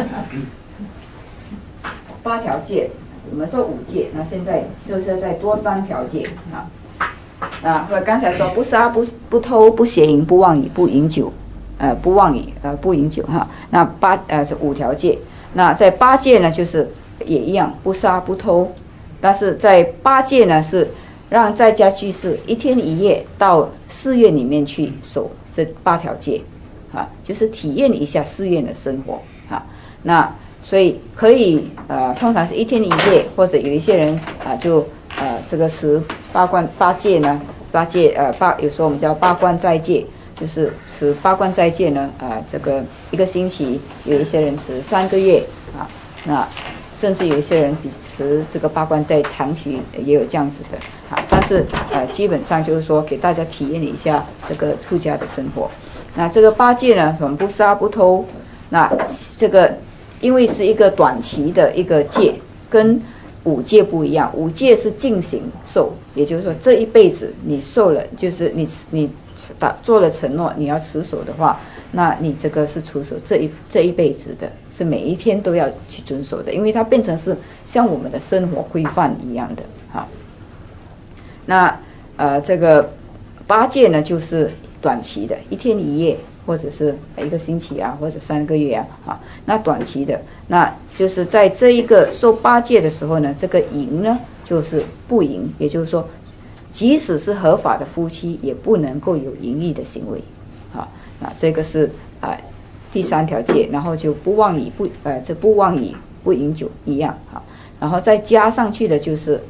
8条戒。我们说5戒，那现在就是再多3条戒我刚才说不杀不偷不邪淫不妄语不饮酒不妄语不饮酒那是5条戒。那在8戒呢，就是也一样不杀不偷，但是在8戒呢是让在家居士1天1夜到寺院里面去守这8条戒就是体验一下寺院的生活那所以可以通常是1天1夜，或者有一些人就这个持八戒呢，8戒有时候我们叫八关斋戒，就是持八关斋戒呢这个1个星期，有一些人持3个月那甚至有一些人比持这个八关斋长期也有这样子的但是基本上就是说给大家体验一下这个出家的生活。那这个8戒呢，我们不杀不偷那这个因为是一个短期的一个戒，跟五戒不一样，五戒是进行受，也就是说这一辈子你受了，就是你做了承诺你要持守的话，那你这个是持守这一辈子的，是每一天都要去遵守的，因为它变成是像我们的生活规范一样的。好，那这个8戒呢，就是短期的，1天1夜，或者是1个星期啊，或者3个月啊，那短期的，那就是在这一个受8戒的时候呢，这个淫呢就是不淫，也就是说，即使是合法的夫妻，也不能够有淫逸的行为。好，那这个是第3条戒，然后就不妄语这不妄语不饮酒一样。好，然后再加上去的就是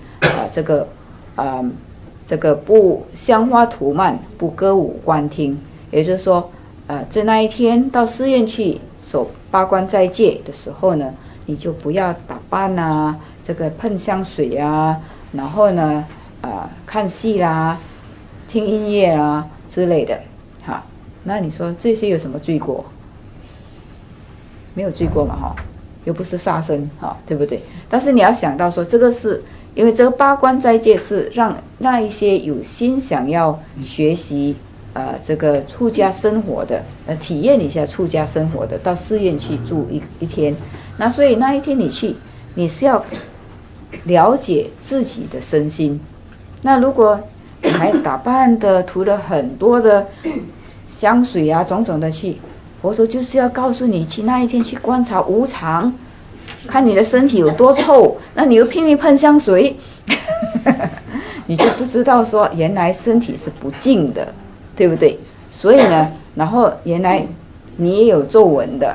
这个不香花涂蔓，不歌舞观听，也就是说，在那一天到寺院去守8关斋戒的时候呢，你就不要打扮啊，这个喷香水啊，然后呢，看戏啦，听音乐啦之类的。好，那你说这些有什么罪过？没有罪过嘛，哈，又不是杀生，哈，对不对？但是你要想到说，这个是因为这个8关斋戒是让那一些有心想要学习这个出家生活的，体验一下出家生活的，到寺院去住一天。那所以那一天你去，你是要了解自己的身心。那如果你还打扮的涂了很多的香水啊，种种的去，佛说就是要告诉你，去那一天去观察无常，看你的身体有多臭，那你又拼命喷香水你就不知道说原来身体是不净的，对不对？所以呢，然后原来你也有皱纹的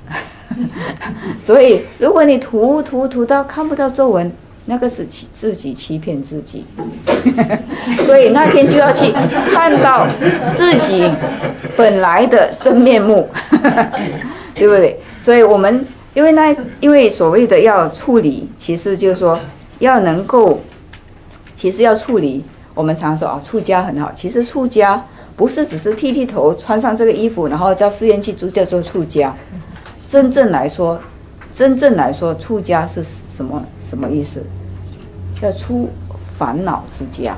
所以如果你涂到看不到皱纹，那个是自己欺骗自己所以那天就要去看到自己本来的真面目对不对？所以我们因为所谓的要处理，其实就是说要能够，其实要处理，我们常说出家很好，其实出家不是只是剃头穿上这个衣服然后到寺院去住叫做出家。真正来说出家是什么意思？要出烦恼之家。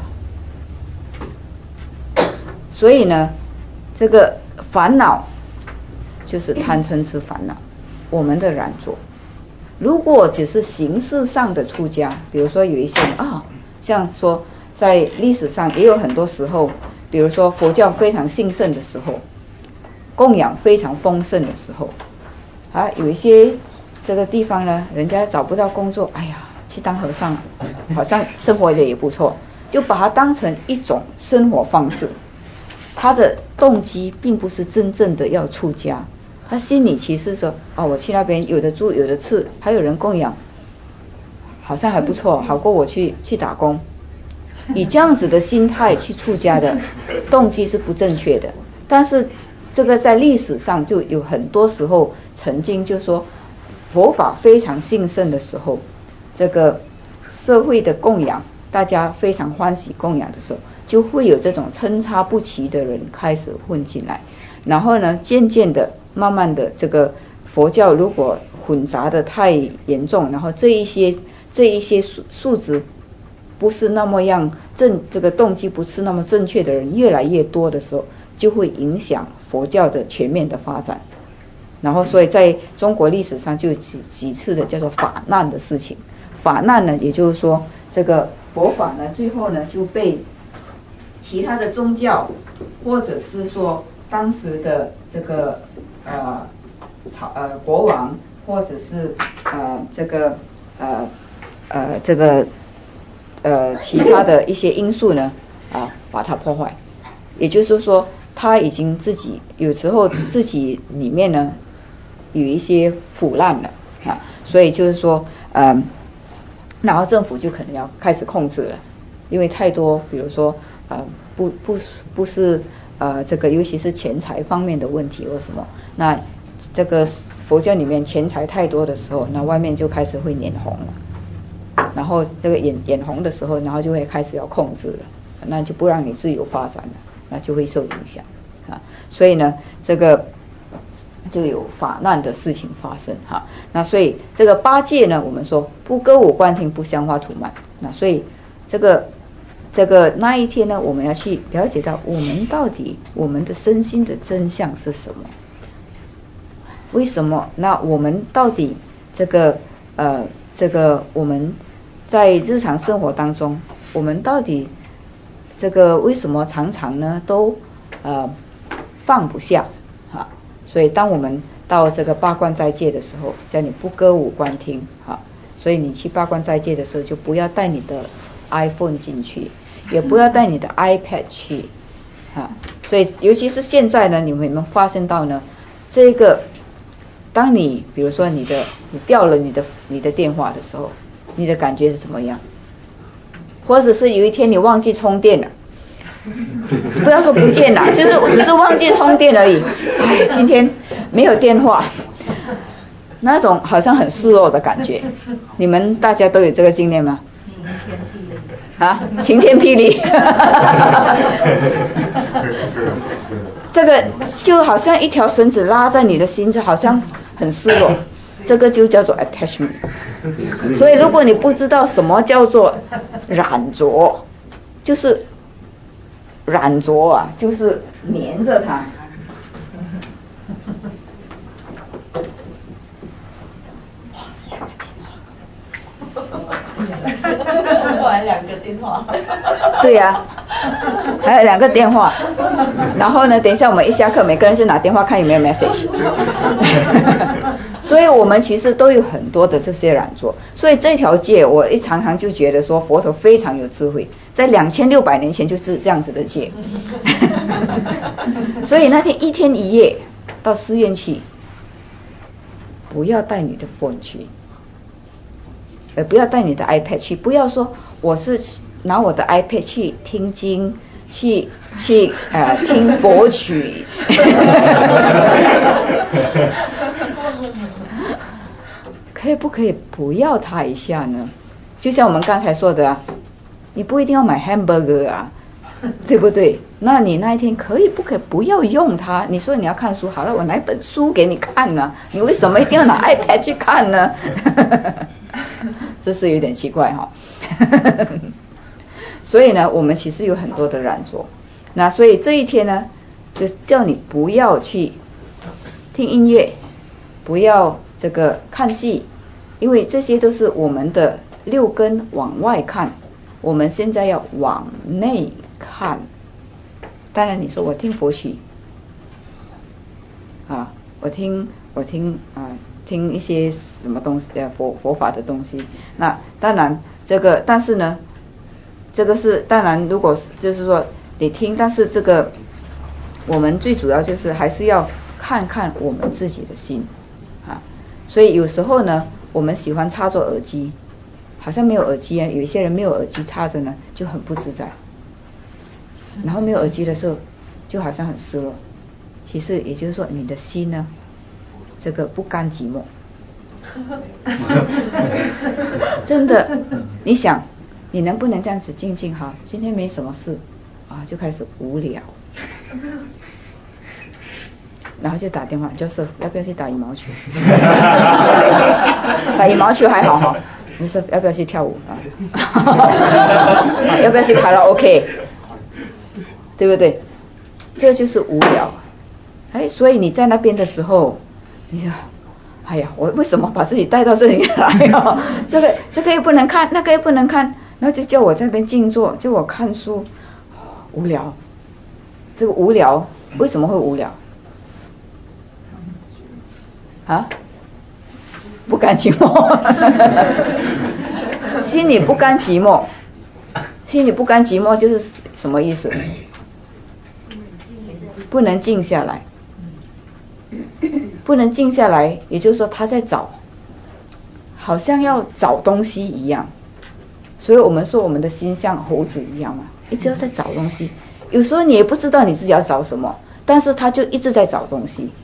所以呢，这个烦恼就是贪嗔痴烦恼，我们的染着。如果只是形式上的出家，比如说有一些像说在历史上也有很多时候，比如说佛教非常兴盛的时候，供养非常丰盛的时候，有一些这个地方呢，人家找不到工作，哎呀，去当和尚，好像生活的也不错，就把它当成一种生活方式。他的动机并不是真正的要出家，他心里其实说，我去那边有的住有的吃，还有人供养，好像还不错，好过我去打工。以这样子的心态去出家的动机是不正确的。但是这个在历史上就有很多时候曾经就说佛法非常兴盛的时候，这个社会的供养，大家非常欢喜供养的时候，就会有这种参差不齐的人开始混进来。然后呢，渐渐的慢慢的，这个佛教如果混杂的太严重，然后这一些素质不是那么样这个动机不是那么正确的人越来越多的时候，就会影响佛教的全面的发展。然后所以在中国历史上就有几次的叫做法难的事情。法难呢，也就是说这个佛法呢最后呢就被其他的宗教或者是说当时的这个国王或者是其他的一些因素呢把它破坏。也就是说他已经自己有时候自己里面呢有一些腐烂了所以就是说然后政府就可能要开始控制了，因为太多比如说不是这个尤其是钱财方面的问题或什么，那这个佛教里面钱财太多的时候，那外面就开始会眼红了，然后这个眼红的时候，然后就会开始要控制了，那就不让你自由发展了，那就会受影响所以呢，这个就有法难的事情发生哈。那所以这个八戒呢，我们说不歌舞观听，不香花吐漫。那所以这个那一天呢，我们要去了解到我们到底我们的身心的真相是什么？为什么？那我们到底这个我们在日常生活当中，我们到底这个为什么常常呢都放不下啊？所以当我们到这个八关斋戒的时候，叫你不歌舞观听啊，所以你去八关斋戒的时候，就不要带你的 iPhone 进去，也不要带你的 iPad 去啊。所以尤其是现在呢，你们有没有发现到呢？这个当你比如说你掉了你的电话的时候，你的感觉是怎么样？或者是有一天你忘记充电了，不要说不见了，就是只是忘记充电而已。哎，今天没有电话，那种好像很失落的感觉。你们大家都有这个经验吗？晴天霹雳。这个就好像一条绳子拉在你的心，就好像很失落。这个就叫做 attachment。所以如果你不知道什么叫做染着，就是染着啊，就是黏着它。 我还2个电话。 对呀，还有2个电话。然后呢，等一下我们一下课，每个人去拿电话看有没有 message。所以我们其实都有很多的这些染着。所以这条戒，我常常就觉得说佛陀非常有智慧，在2600年前就是这样子的戒。所以那天1天1夜到寺院去，不要带你的 phone 去。不要带你的 iPad 去，不要说我是拿我的 iPad 去听经，去听佛曲。可不可以不要它一下呢？就像我们刚才说的啊，你不一定要买 hamburger 啊，对不对？那你那一天可以不可以不要用它？你说你要看书，好了，我拿一本书给你看呢，你为什么一定要拿 iPad 去看呢？这是有点奇怪哈。所以呢，我们其实有很多的染着。那所以这一天呢，就叫你不要去听音乐，不要这个看戏，因为这些都是我们的6根往外看，我们现在要往内看。当然你说我听佛曲啊，我听听一些什么东西佛法的东西，那当然这个，但是呢，这个是当然，如果就是说你听，但是这个我们最主要就是还是要看看我们自己的心啊。所以有时候呢，我们喜欢插着耳机，好像没有耳机啊，有一些人没有耳机插着呢，就很不自在。然后没有耳机的时候，就好像很失落。其实也就是说，你的心呢，这个不甘寂寞。真的，你想，你能不能这样子静静哈？今天没什么事啊，就开始无聊，然后就打电话，就是要不要去打羽毛球？打羽毛球还好哈，你说要不要去跳舞啊？要不要去卡拉 OK？ 对不对？这就是无聊。哎，所以你在那边的时候，你说，哎呀，我为什么把自己带到这里来啊？这个又不能看，那个又不能看，然后就叫我在那边静坐，叫我看书，无聊。这个无聊为什么会无聊？啊？不甘寂寞。心里不甘寂寞，心里不甘寂寞就是什么意思？不能静下来，不能静下来，也就是说他在找，好像要找东西一样。所以我们说我们的心像猴子一样嘛，一直要在找东西。有时候你也不知道你自己要找什么，但是他就一直在找东西。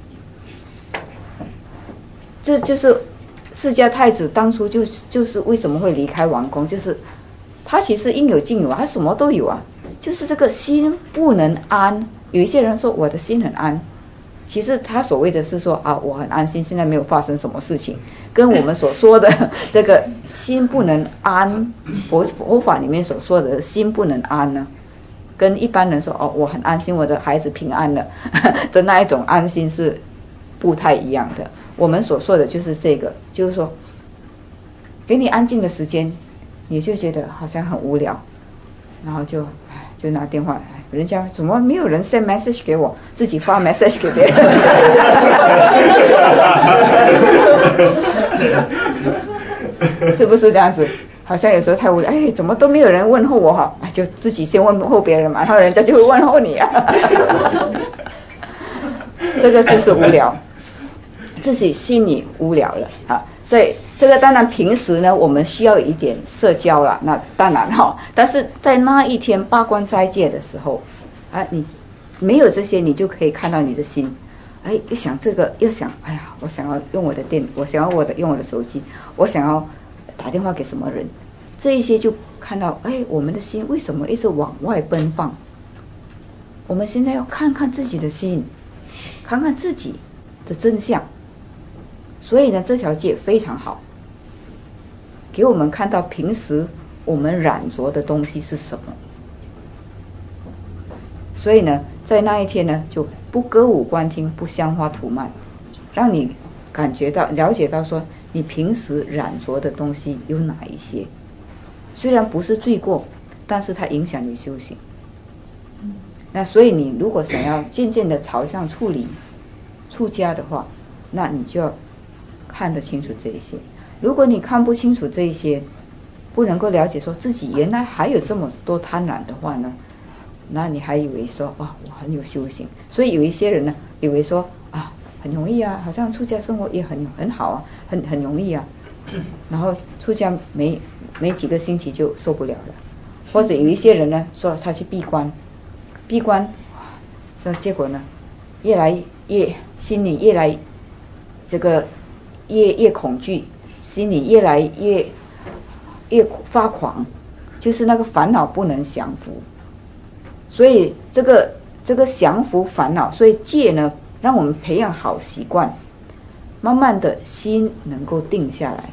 这就是释迦太子当初就是为什么会离开王宫，就是他其实应有尽有，他什么都有啊，就是这个心不能安。有一些人说我的心很安， 其实他所谓的是说啊，我很安心，现在没有发生什么事情，跟我们所说的这个心不能安，佛法里面所说的心不能安呢，跟一般人说哦，我很安心，我的孩子平安了的那一种安心是不太一样的。我们所说的就是这个，就是说给你安静的时间，你就觉得好像很无聊，然后就拿电话来，人家怎么没有人 send message 给我，自己发 message 给别人是不是这样子？好像有时候太无聊，哎，怎么都没有人问候我哈，就自己先问候别人嘛，然后人家就会问候你啊这个就是无聊，自己心里无聊了啊。所以这个当然平时呢，我们需要一点社交啦，那当然哈。但是在那一天八关斋戒的时候，啊，你没有这些，你就可以看到你的心，哎，又想这个，又想，哎呀，我想要用我的我想要用我的手机，我想要打电话给什么人，这一些就看到，哎，我们的心为什么一直往外奔放？我们现在要看看自己的心，看看自己的真相。所以呢，这条戒非常好，给我们看到平时我们染着的东西是什么。所以呢，在那一天呢，就不歌舞观听，不香花吐麦，让你感觉到、了解到说，你平时染着的东西有哪一些。虽然不是罪过，但是它影响你修行。那所以你如果想要渐渐的朝向出家的话，那你就要看得清楚这一些。如果你看不清楚这一些，不能够了解说自己原来还有这么多贪婪的话呢，那你还以为说哇，我很有修行。所以有一些人呢，以为说啊，很容易啊，好像出家生活也很好啊，很容易啊，然后出家没几个星期就受不了了。或者有一些人呢，说他去闭关，这结果呢，越来越心里越来这个越恐惧，心里越来越发狂，就是那个烦恼不能降服。所以这个降服烦恼，所以戒呢，让我们培养好习惯，慢慢的心能够定下来。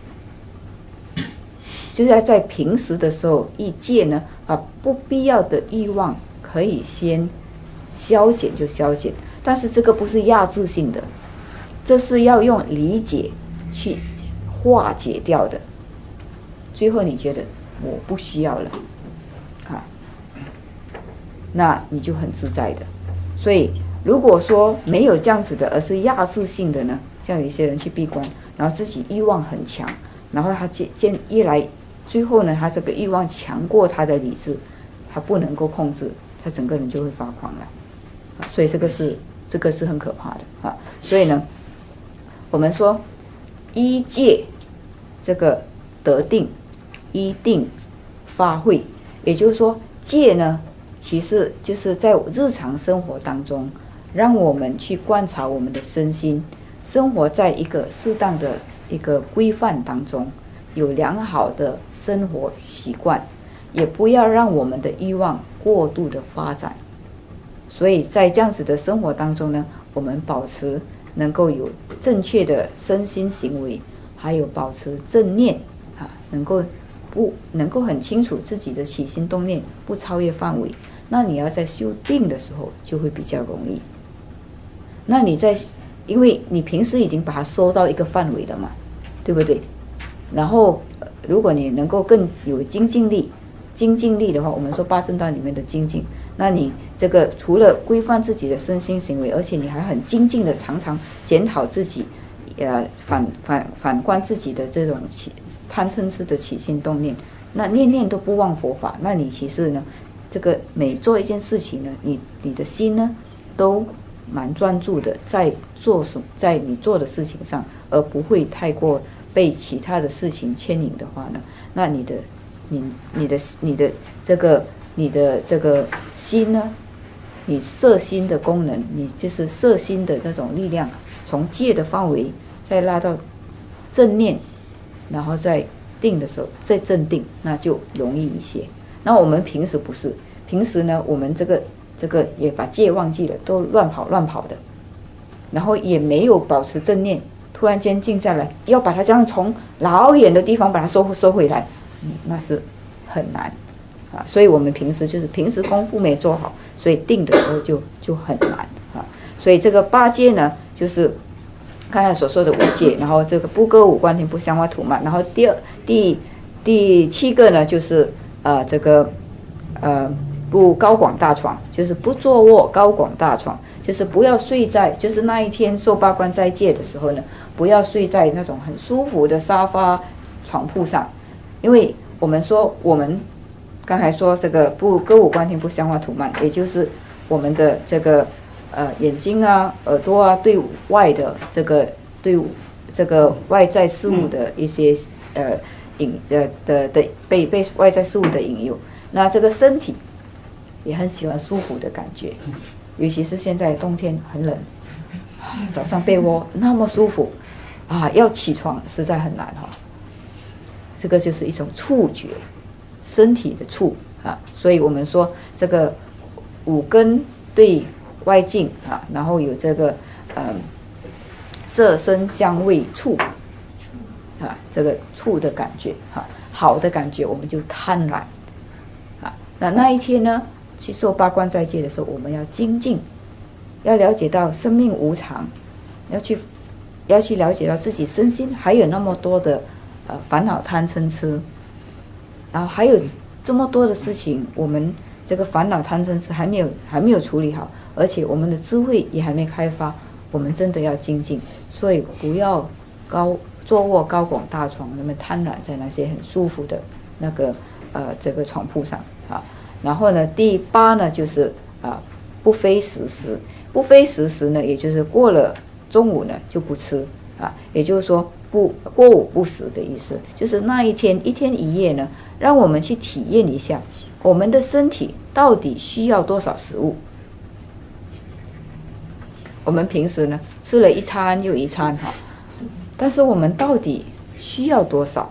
就是在平时的时候，一戒呢，把不必要的欲望可以先消减就消减，但是这个不是压制性的，这是要用理解去化解掉的。最后你觉得我不需要了，啊，那你就很自在的。所以如果说没有这样子的，而是压制性的呢，像有一些人去闭关，然后自己欲望很强，然后他越来最后呢，他这个欲望强过他的理智，他不能够控制，他整个人就会发狂了。所以这个是很可怕的啊。所以呢，我们说依戒这个得定，依定发慧，也就是说戒呢，其实就是在日常生活当中，让我们去观察我们的身心，生活在一个适当的一个规范当中，有良好的生活习惯，也不要让我们的欲望过度的发展。所以在这样子的生活当中呢，我们保持能够有正确的身心行为，还有保持正念啊，能够很清楚自己的起心动念，不超越范围。那你要在修定的时候就会比较容易。那你因为你平时已经把它收到一个范围了嘛，对不对？然后如果你能够更有精进力的话，我们说八正道里面的精进，那你这个除了规范自己的身心行为，而且你还很精进的常常检讨自己，反观自己的这种贪嗔痴的起心动念，那念念都不忘佛法，那你其实呢，这个每做一件事情呢，你的心呢都蛮专注的在你做的事情上，而不会太过被其他的事情牵引的话呢，那你的这个心呢，你摄心的功能，你就是摄心的那种力量，从戒的范围再拉到正念，然后再定的时候再正定，那就容易一些。那我们平时不是，平时呢，我们这个也把戒忘记了，都乱跑的， 然后也没有保持正念，突然间静下来，要把它这样从老远的地方把它收回来，那是很难啊。所以我们平时功夫没做好，所以定的时候就很难啊。所以这个八戒呢，就是刚才所说的五戒，然后这个不歌舞观听不香花吐曼，然后第七个呢，就是这个不高广大床，就是不坐卧高广大床，就是不要睡在，就是那一天受八关斋戒的时候呢，不要睡在那种很舒服的沙发床铺上，因为我们说我们刚才说这个不歌舞观听不香花吐曼，也就是我们的这个眼睛啊、耳朵啊，对外的这个外在事物的一些被外在事物的引诱，那这个身体也很喜欢舒服的感觉，尤其是现在冬天很冷，早上被窝那么舒服啊，要起床实在很难哈。这个就是一种触觉，身体的触啊，所以我们说这个五根对外境啊，然后有这个色声香味触啊，这个触的感觉啊，好的感觉我们就贪婪啊。那一天呢，去受八关斋戒的时候，我们要精进，要了解到生命无常，要去了解到自己身心还有那么多的烦恼贪嗔痴，然后还有这么多的事情，我们这个烦恼贪嗔痴还没有处理好，而且我们的智慧也还没开发，我们真的要精进。所以不要坐卧高广大床，那么贪婪在那些很舒服的那个这个床铺上啊。然后呢，第八呢就是不非时食，不非时食呢，也就是过了中午呢就不吃啊，也就是说过午不食的意思，就是那一天一夜呢，让我们去体验一下我们的身体到底需要多少食物。我们平时呢吃了一餐又一餐哈，但是我们到底需要多少？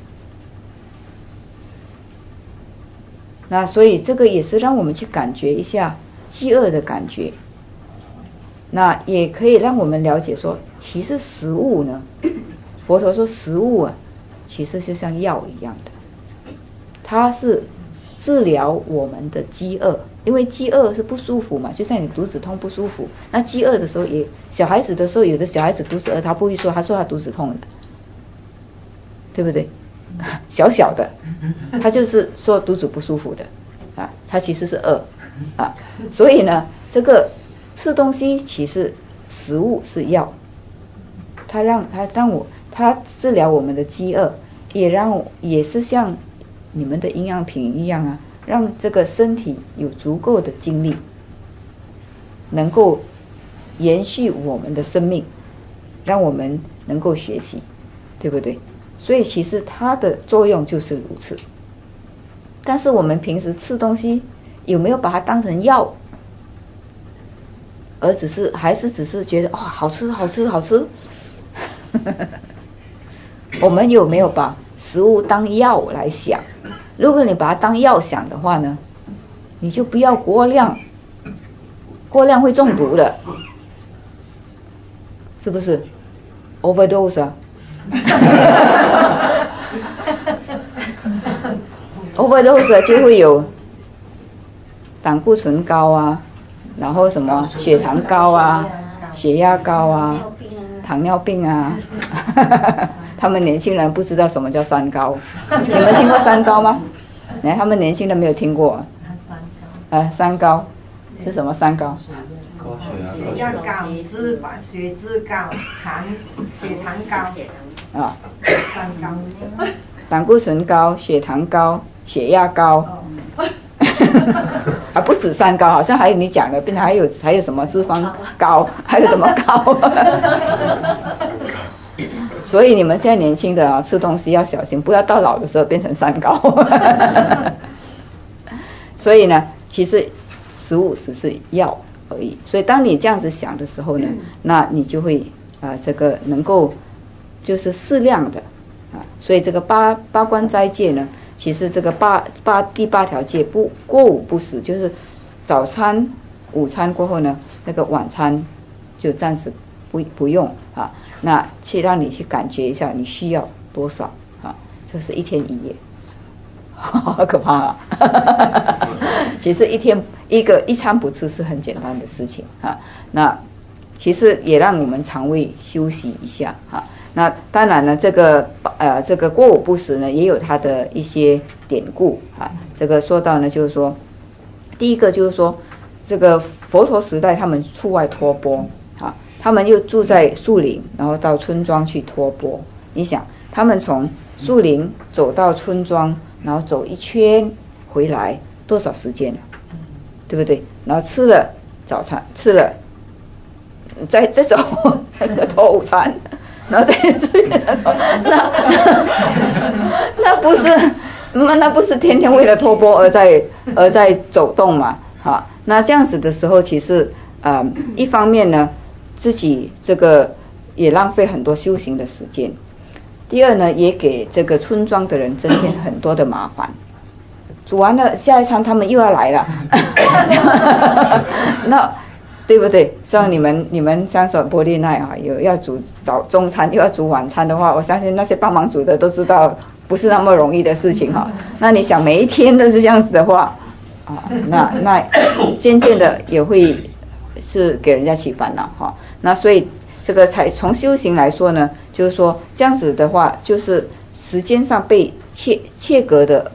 那所以这个也是让我们去感觉一下饥饿的感觉。那也可以让我们了解说，其实食物呢，佛陀说食物啊，其实就像药一样的，它是治疗我们的饥饿，因为饥饿是不舒服嘛，就像你肚子痛不舒服，那饥饿的时候也，小孩子的时候，有的小孩子肚子饿，他不会说，他说他肚子痛的，对不对？小小的，他就是说肚子不舒服的啊，他其实是饿啊，所以呢，这个吃东西其实食物是药，它治疗我们的饥饿，也是像你们的营养品一样啊，让这个身体有足够的精力，能够延续我们的生命，让我们能够学习，对不对？所以其实它的作用就是如此。但是我们平时吃东西有没有把它当成药，而还是只是觉得好吃好吃好吃我们有没有把食物当药来想？如果你把它当药想的话呢，你就不要过量会中毒的，是不是 overdose 啊overdose 就会有胆固醇高啊，然后什么血糖高啊，血压高啊，糖尿病啊他们年轻人不知道什么叫三高，你们听过三高吗？他们年轻人没有听过三高是什么？三高血压高、血脂高、血糖高啊， 三高， 胆固醇高、血糖高、血压高不止三高，好像还有你讲的，并且还有什么脂肪高，还有什么高所以你们现在年轻的吃东西要小心，不要到老的时候变成三高所以呢，其实食物只是药而已。所以当你这样子想的时候呢，那你就会这个能够就是适量的所以这个八关斋戒呢，其实这个第八条戒不过午不食，就是早餐午餐过后呢，那个晚餐就暂时不用啊，那去让你去感觉一下你需要多少啊，这是1天1夜。好可怕啊！其实一餐不吃是很简单的事情啊。那其实也让我们肠胃休息一下啊。那当然呢，这个过午不食呢，也有它的一些典故啊。这个说到呢，就是说，第一个就是说，这个佛陀时代他们出外托钵啊，他们又住在树林，然后到村庄去托钵。你想，他们从树林走到村庄，然后走一圈回来，多少时间了，对不对？然后吃了早餐，吃了，再走托午餐，然后再睡，那不是天天为了托钵而在走动嘛？好，那这样子的时候，其实一方面呢，自己这个也浪费很多修行的时间。第二呢，也给这个村庄的人增添很多的麻烦。煮完了下一餐，他们又要来了，那对不对？像你们像说波利奈啊，有要煮中餐又要煮晚餐的话，我相信那些帮忙煮的都知道不是那么容易的事情哈。那你想每一天都是这样子的话啊，那渐渐的也会是给人家起烦恼哈。那所以这个才从修行来说呢，就是说这样子的话，就是时间上被切割的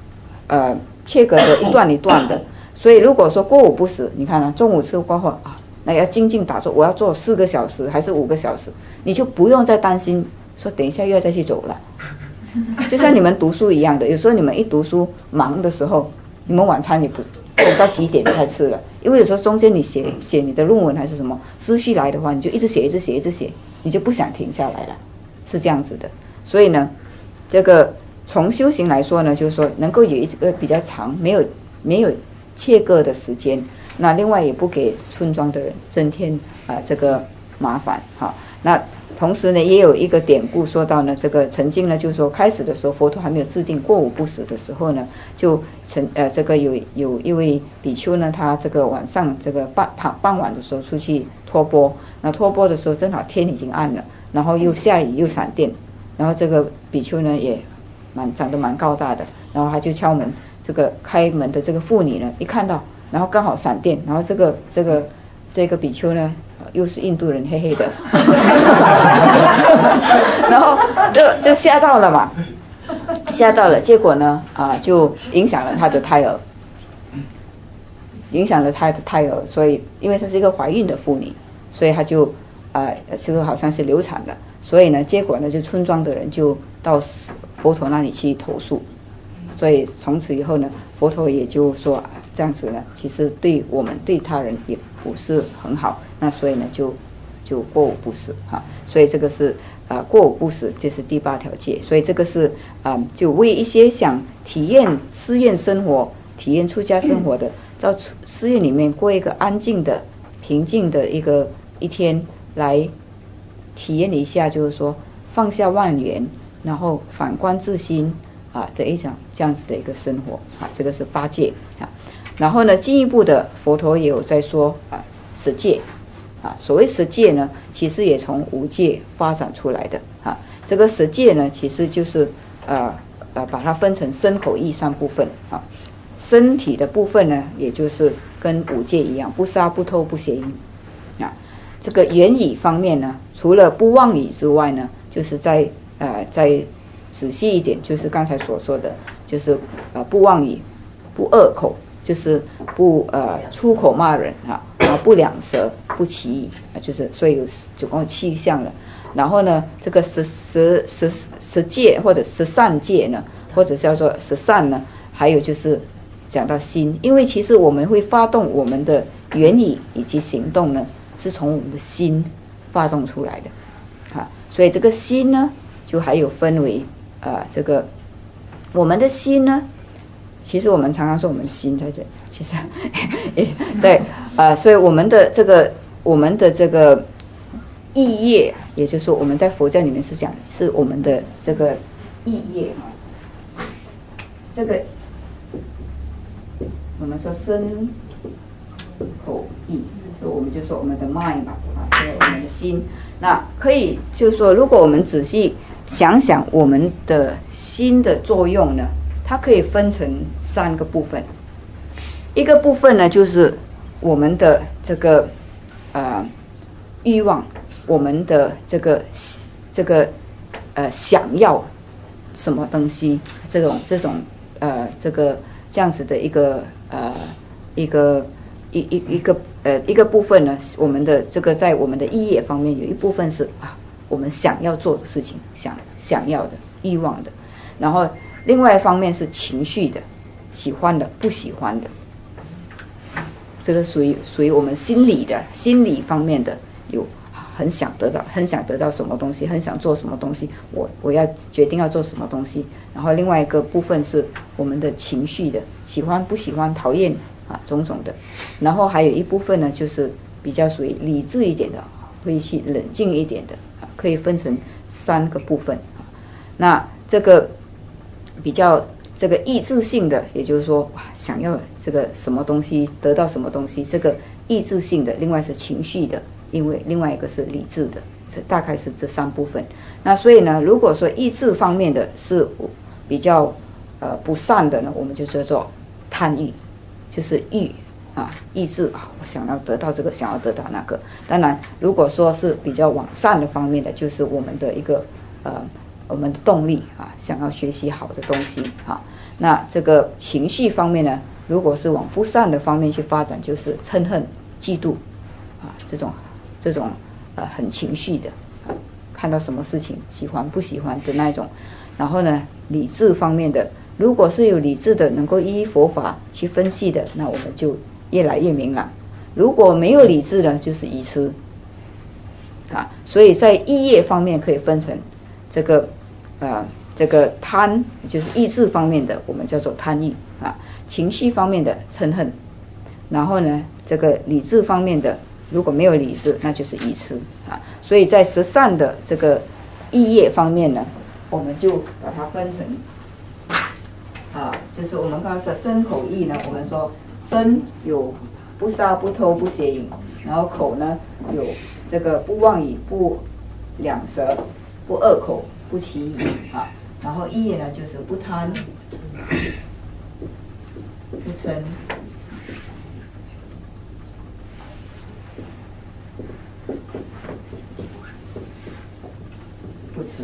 一段一段的。所以如果说过午不食，你看中午吃过后啊，那要静静打坐，我要做4个小时还是5个小时，你就不用再担心说等一下又要再去走了。就像你们读书一样的，有时候你们一读书忙的时候，你们晚餐也不等到几点才吃了，因为有时候中间你写你的论文还是什么思绪来的话，你就一直写，你就不想停下来了，是这样子的。所以呢，这个从修行来说呢，就是说能够有一个比较长没有切割的时间，那另外也不给村庄的人增添这个麻烦哈。那同时呢，也有一个典故说到呢，这个曾经呢，就是说开始的时候，佛陀还没有制定过午不食的时候呢，就这个有一位比丘呢，他这个晚上这个傍晚的时候出去托钵，那托钵的时候正好天已经暗了，然后又下雨又闪电，然后这个比丘呢也长得蛮高大的，然后他就敲门，这个开门的这个妇女呢一看到，然后刚好闪电，然后这个比丘呢又是印度人，黑黑的，然后就吓到了嘛，结果呢就影响了他的胎儿，所以因为她是一个怀孕的妇女，所以她就这个好像是流产了，所以呢，结果呢就村庄的人就到佛陀那里去投诉，所以从此以后呢，佛陀也就说这样子呢，其实对我们对他人也不是很好，那所以呢就过午不食哈，所以这个是过午不食，这是第8条戒，所以这个是就为一些想体验寺院生活、体验出家生活的，到寺院里面过一个安静的、平静的一天来体验一下，就是说放下妄缘，然后反观自心的一种这样子的一个生活这个是8戒然后呢，进一步的佛陀也有在说10戒所谓10戒呢，其实也从5戒发展出来的这个10戒呢，其实就是把它分成身口意3部分身体的部分呢，也就是跟5戒一样，不杀不偷不邪淫这个言语方面呢，除了不妄语之外呢，就是再仔细一点，就是刚才所说的，就是不妄语，不恶口，就是不出口骂人不两舌，不绮语就是所以总共7项了。然后呢，这个十戒或者13戒呢，或者叫做13呢，还有就是讲到心，因为其实我们会发动我们的言语以及行动呢，是从我们的心发动出来的所以这个心呢，就还有分为这个我们的心呢，其实我们常常说我们心在这里，其实在所以我们的这个意业，也就是说我们在佛教里面是讲是我们的这个意业这个我们说身口意我们就说我们的 mind 吧，就是我们的心。那可以就是说，如果我们仔细想想我们的心的作用呢，它可以分成3个部分。一个部分呢，就是我们的这个欲望，我们的这个想要什么东西，这样子的一个部分呢，我们的这个在我们的意业方面有一部分是我们想要做的事情，想要的欲望的，然后另外一方面是情绪的，喜欢的不喜欢的，这个属于我们心理方面的，有很想得到什么东西，很想做什么东西，我要决定要做什么东西。然后另外一个部分是我们的情绪的，喜欢不喜欢，讨厌种种的。然后还有一部分呢，就是比较属于理智一点的，会去冷静一点的，可以分成3个部分。那这个比较这个意志性的，也就是说想要这个什么东西，得到什么东西，这个意志性的，另外是情绪的，因为另外一个是理智的，这大概是这3部分。那所以呢，如果说意志方面的是比较不善的呢，我们就叫做贪欲，就是欲意志我想要得到这个，想要得到那个。当然如果说是比较往善的方面的，就是我们的一个我们的动力想要学习好的东西那这个情绪方面呢，如果是往不善的方面去发展，就是嗔恨嫉妒这种很情绪的看到什么事情喜欢不喜欢的那一种。然后呢，理智方面的，如果是有理智的，能够依佛法去分析的，那我们就越来越明朗。如果没有理智的，就是愚痴所以在意业方面可以分成这个贪，就是意志方面的，我们叫做贪欲情绪方面的嗔恨。然后呢，这个理智方面的，如果没有理智，那就是愚痴所以在十善的这个意业方面呢，我们就把它分成就是我们刚才说身口意呢，我们说身有不杀不偷不邪淫，然后口呢有这个不妄语不两舌不恶口不绮语然后意呢就是不贪不嗔不痴。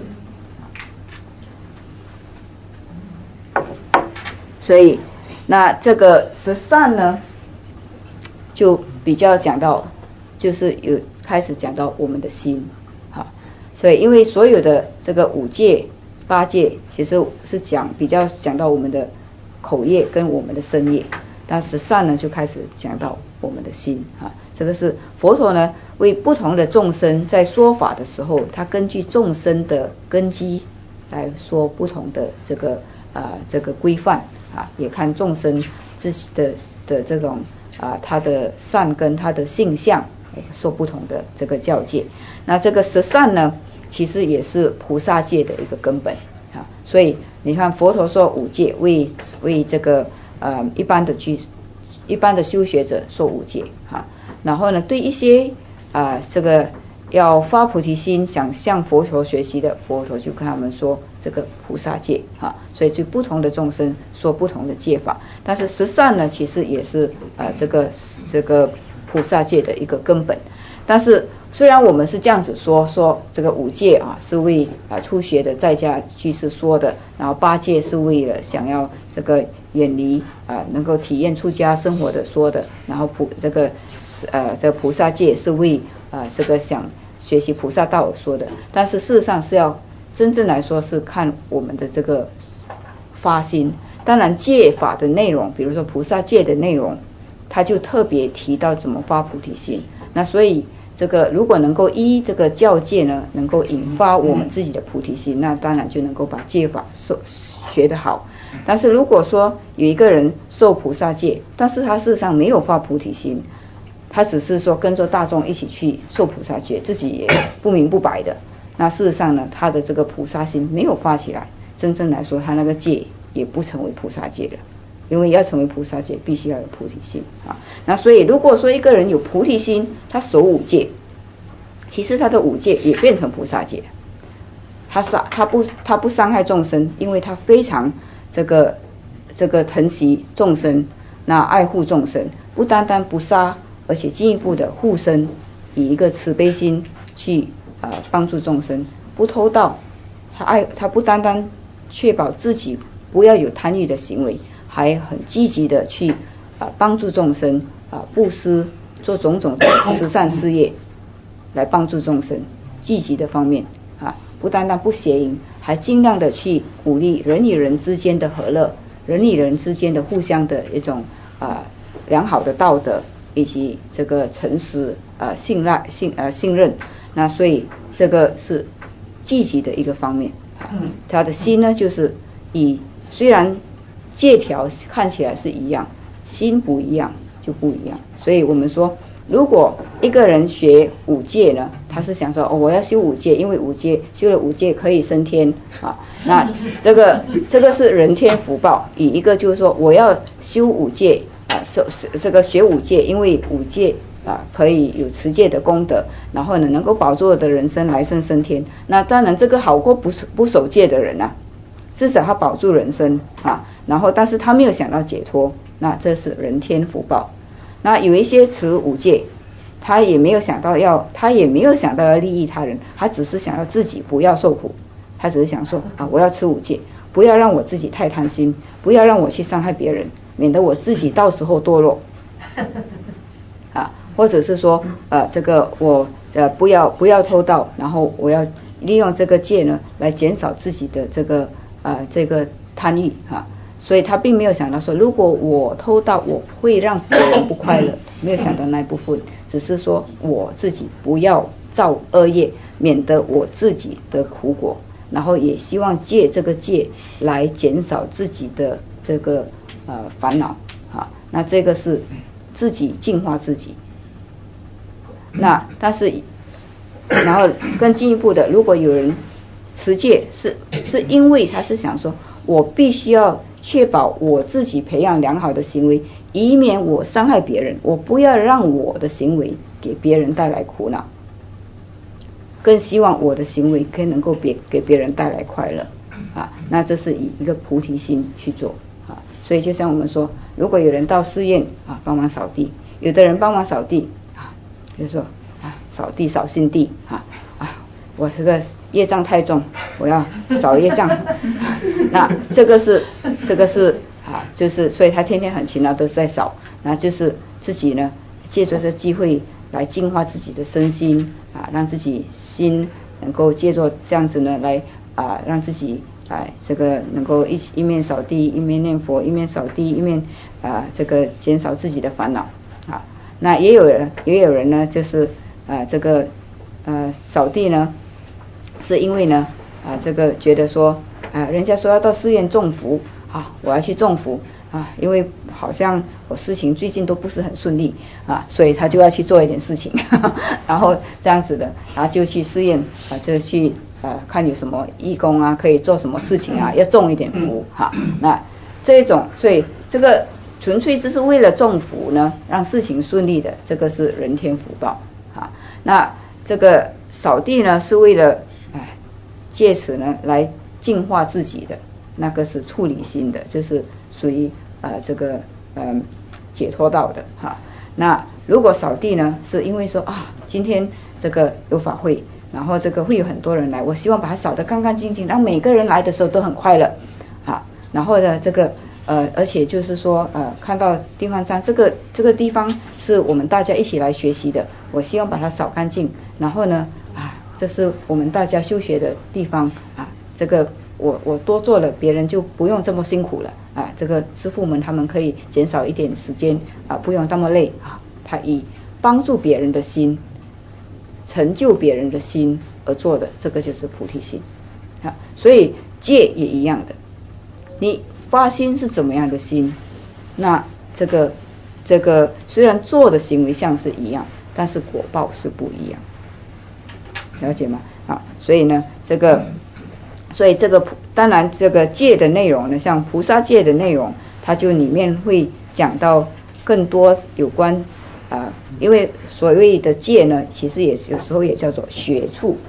所以那这个十善呢，就比较讲到，就是有开始讲到我们的心所以因为所有的这个5戒8戒其实是比较讲到我们的口业跟我们的身业，但十善呢就开始讲到我们的心这个是佛陀呢为不同的众生在说法的时候，他根据众生的根基来说不同的这个规范也看众生自己的这种他的善跟他的性相说不同的这个教戒。那这个十善呢，其实也是菩萨戒的一个根本所以你看佛陀说5戒为这个一般的修学者说5戒然后呢对一些这个要发菩提心想向佛陀学习的，佛陀就跟他们说这个菩萨戒所以对不同的众生说不同的戒法。但是十善呢，其实也是这个菩萨戒的一个根本。但是虽然我们是这样子说这个5戒是为初学的在家居士说的，然后8戒是为了想要这个远离能够体验出家生活的说的，然后这个菩萨戒是为这个想学习菩萨道说的。但是事实上是要真正来说是看我们的这个发心。当然戒法的内容，比如说菩萨戒的内容，他就特别提到怎么发菩提心。那所以这个如果能够依这个教戒呢，能够引发我们自己的菩提心，那当然就能够把戒法学得好。但是如果说有一个人受菩萨戒，但是他事实上没有发菩提心，他只是说跟着大众一起去受菩萨戒，自己也不明不白的，那事实上呢，他的这个菩萨心没有发起来，真正来说他那个戒也不成为菩萨戒了因为要成为菩萨戒，必须要有菩提心啊。那所以，如果说一个人有菩提心，他守五戒，其实他的五戒也变成菩萨戒。他不伤害众生，因为他非常这个疼惜众生，那爱护众生，不单单不杀，而且进一步的护生，以一个慈悲心去帮助众生，不偷盗。他不单单确保自己不要有贪欲的行为，还很积极的去帮助众生布施，做种种的慈善事业来帮助众生，积极的方面不单单不邪淫，还尽量的去鼓励人与人之间的和乐，人与人之间的互相的一种良好的道德，以及这个诚实信任。那所以这个是积极的一个方面他的心呢，就是虽然戒条看起来是一样，心不一样就不一样。所以我们说，如果一个人学五戒呢，他是想说我要修五戒，因为修了五戒可以升天那这个是人天福报。以一个就是说我要修五戒这个学五戒，因为五戒可以有持戒的功德，然后呢能够保住我的人生来生升天。那当然这个好过不守戒的人至少他保住人生然后但是他没有想到解脱，那这是人天福报。那有一些持五戒，他也没有想到要利益他人，他只是想要自己不要受苦，他只是想说我要持五戒，不要让我自己太贪心，不要让我去伤害别人，免得我自己到时候堕落或者是说这个我不要偷盗，然后我要利用这个戒呢来减少自己的这个贪欲所以他并没有想到说，如果我偷盗我会让别人不快乐，没有想到那一部分，只是说我自己不要造恶业，免得我自己的苦果，然后也希望借这个戒来减少自己的这个烦恼那这个是自己净化自己。那但是然后更进一步的，如果有人持戒是因为他是想说，我必须要确保我自己培养良好的行为，以免我伤害别人，我不要让我的行为给别人带来苦恼，更希望我的行为可以能够给别人带来快乐那这是以一个菩提心去做所以就像我们说，如果有人到寺院帮忙扫地，有的人帮忙扫地就说扫地扫心地我这个业障太重，我要扫业障那这个是就是所以他天天很勤劳都是在扫，那就是自己呢借着这机会来净化自己的身心让自己心能够借着这样子呢来让自己这个能够一面扫地一面念佛，一面扫地一面这个减少自己的烦恼那也有人呢就是这个扫地呢是因为呢这个觉得说人家说要到寺院种福我要去种福因为好像我事情最近都不是很顺利所以他就要去做一点事情然后这样子的就去寺院就去看有什么义工可以做什么事情要种一点福那这种，所以这个纯粹就是为了种福呢，让事情顺利的，这个是人天福报那这个扫地呢是为了借此呢来净化自己的，那个是处理心的，就是属于这个解脱道的那如果扫地呢是因为说今天这个有法会，然后这个会有很多人来，我希望把它扫得干干净净，让每个人来的时候都很快乐然后呢这个而且就是说看到地方上这个地方是我们大家一起来学习的，我希望把它扫干净，然后呢这是我们大家修学的地方这个我多做了，别人就不用这么辛苦了这个师父们他们可以减少一点时间不用那么累他以帮助别人的心，成就别人的心而做的，这个就是菩提心所以戒也一样的，你发心是怎么样的心，那这个虽然做的行为像是一样，但是果报是不一样，了解吗所以呢这个当然这个戒的内容呢，像菩萨戒的内容， 它就里面会讲到更多有关因为所谓的戒呢，其实也有时候也叫做学处。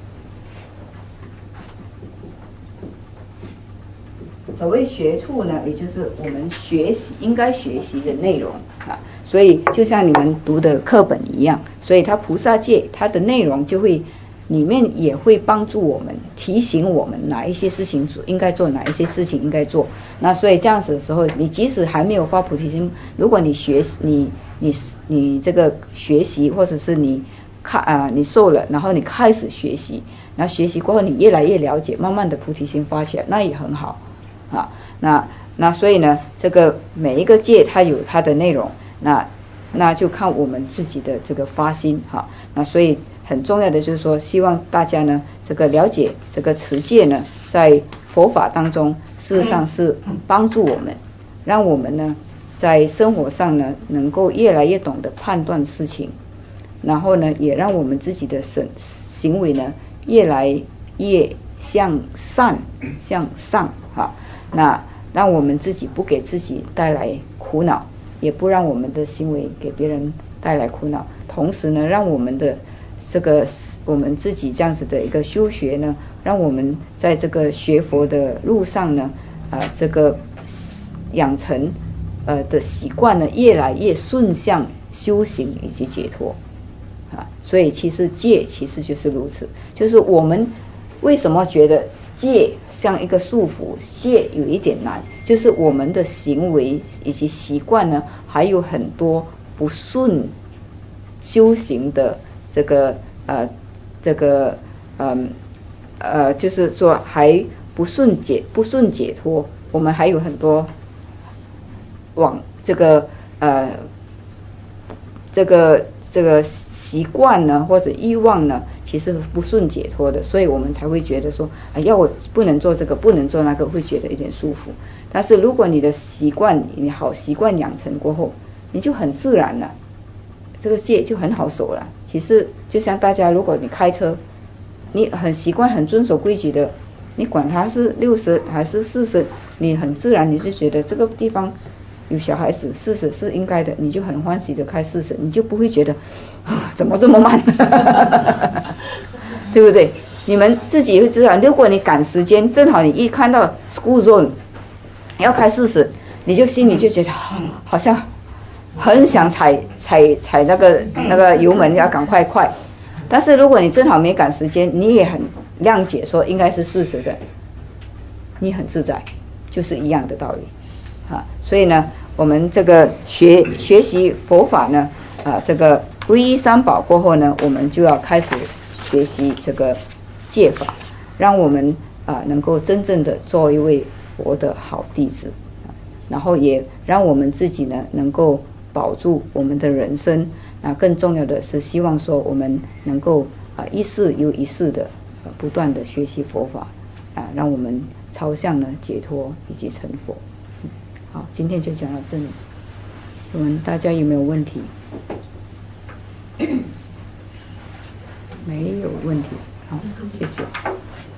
所谓学处呢，也就是我们应该学习的内容所以就像你们读的课本一样，所以它菩萨戒它的内容就会里面也会帮助我们，提醒我们哪一些事情应该做，哪一些事情应该做。那所以这样子的时候，你即使还没有发菩提心，如果你你这个学习，或者是你你受了，然后你开始学习，然后学习过后你越来越了解，慢慢的菩提心发起来，那也很好那所以呢，这个每一个戒它有它的内容，那就看我们自己的这个发心那所以很重要的就是说，希望大家呢这个了解这个持戒呢，在佛法当中事实上是帮助我们，让我们呢在生活上呢能够越来越懂得判断事情，然后呢也让我们自己的行为呢越来越向善向上那让我们自己不给自己带来苦恼，也不让我们的行为给别人带来苦恼，同时呢让我们的我们自己这样子的一个修学呢，让我们在这个学佛的路上呢这个养成的习惯呢越来越顺向修行以及解脱所以其实戒其实就是如此，就是我们为什么觉得戒像一个束缚，戒有一点难，就是我们的行为以及习惯呢还有很多不顺修行的就是说还不顺解脱，我们还有很多往这个习惯呢或者欲望呢其实不顺解脱的，所以我们才会觉得说要我不能做这个不能做那个，会觉得有点束缚。但是如果你的习惯，你好习惯养成过后，你就很自然了，这个戒就很好守了。其实就像大家，如果你开车，你很习惯很遵守规矩的，你管它是60还是40，你很自然你是觉得这个地方有小孩子40是应该的，你就很欢喜的开40，你就不会觉得怎么这么慢对不对？你们自己会知道，如果你赶时间，正好你一看到 school zone 要开40，你就心里就觉得好像很想踩那个油门，要赶快。但是如果你正好没赶时间，你也很谅解说应该是40的，你很自在，就是一样的道理所以呢，我们这个学习佛法呢这个皈依三宝过后呢，我们就要开始学习这个戒法，让我们能够真正的做一位佛的好弟子然后也让我们自己呢能够保住我们的人生更重要的是希望说我们能够一世又一世的不断的学习佛法让我们朝向呢解脱以及成佛。好，今天就讲到这里，我们大家有没有问题？没有问题，好，谢谢。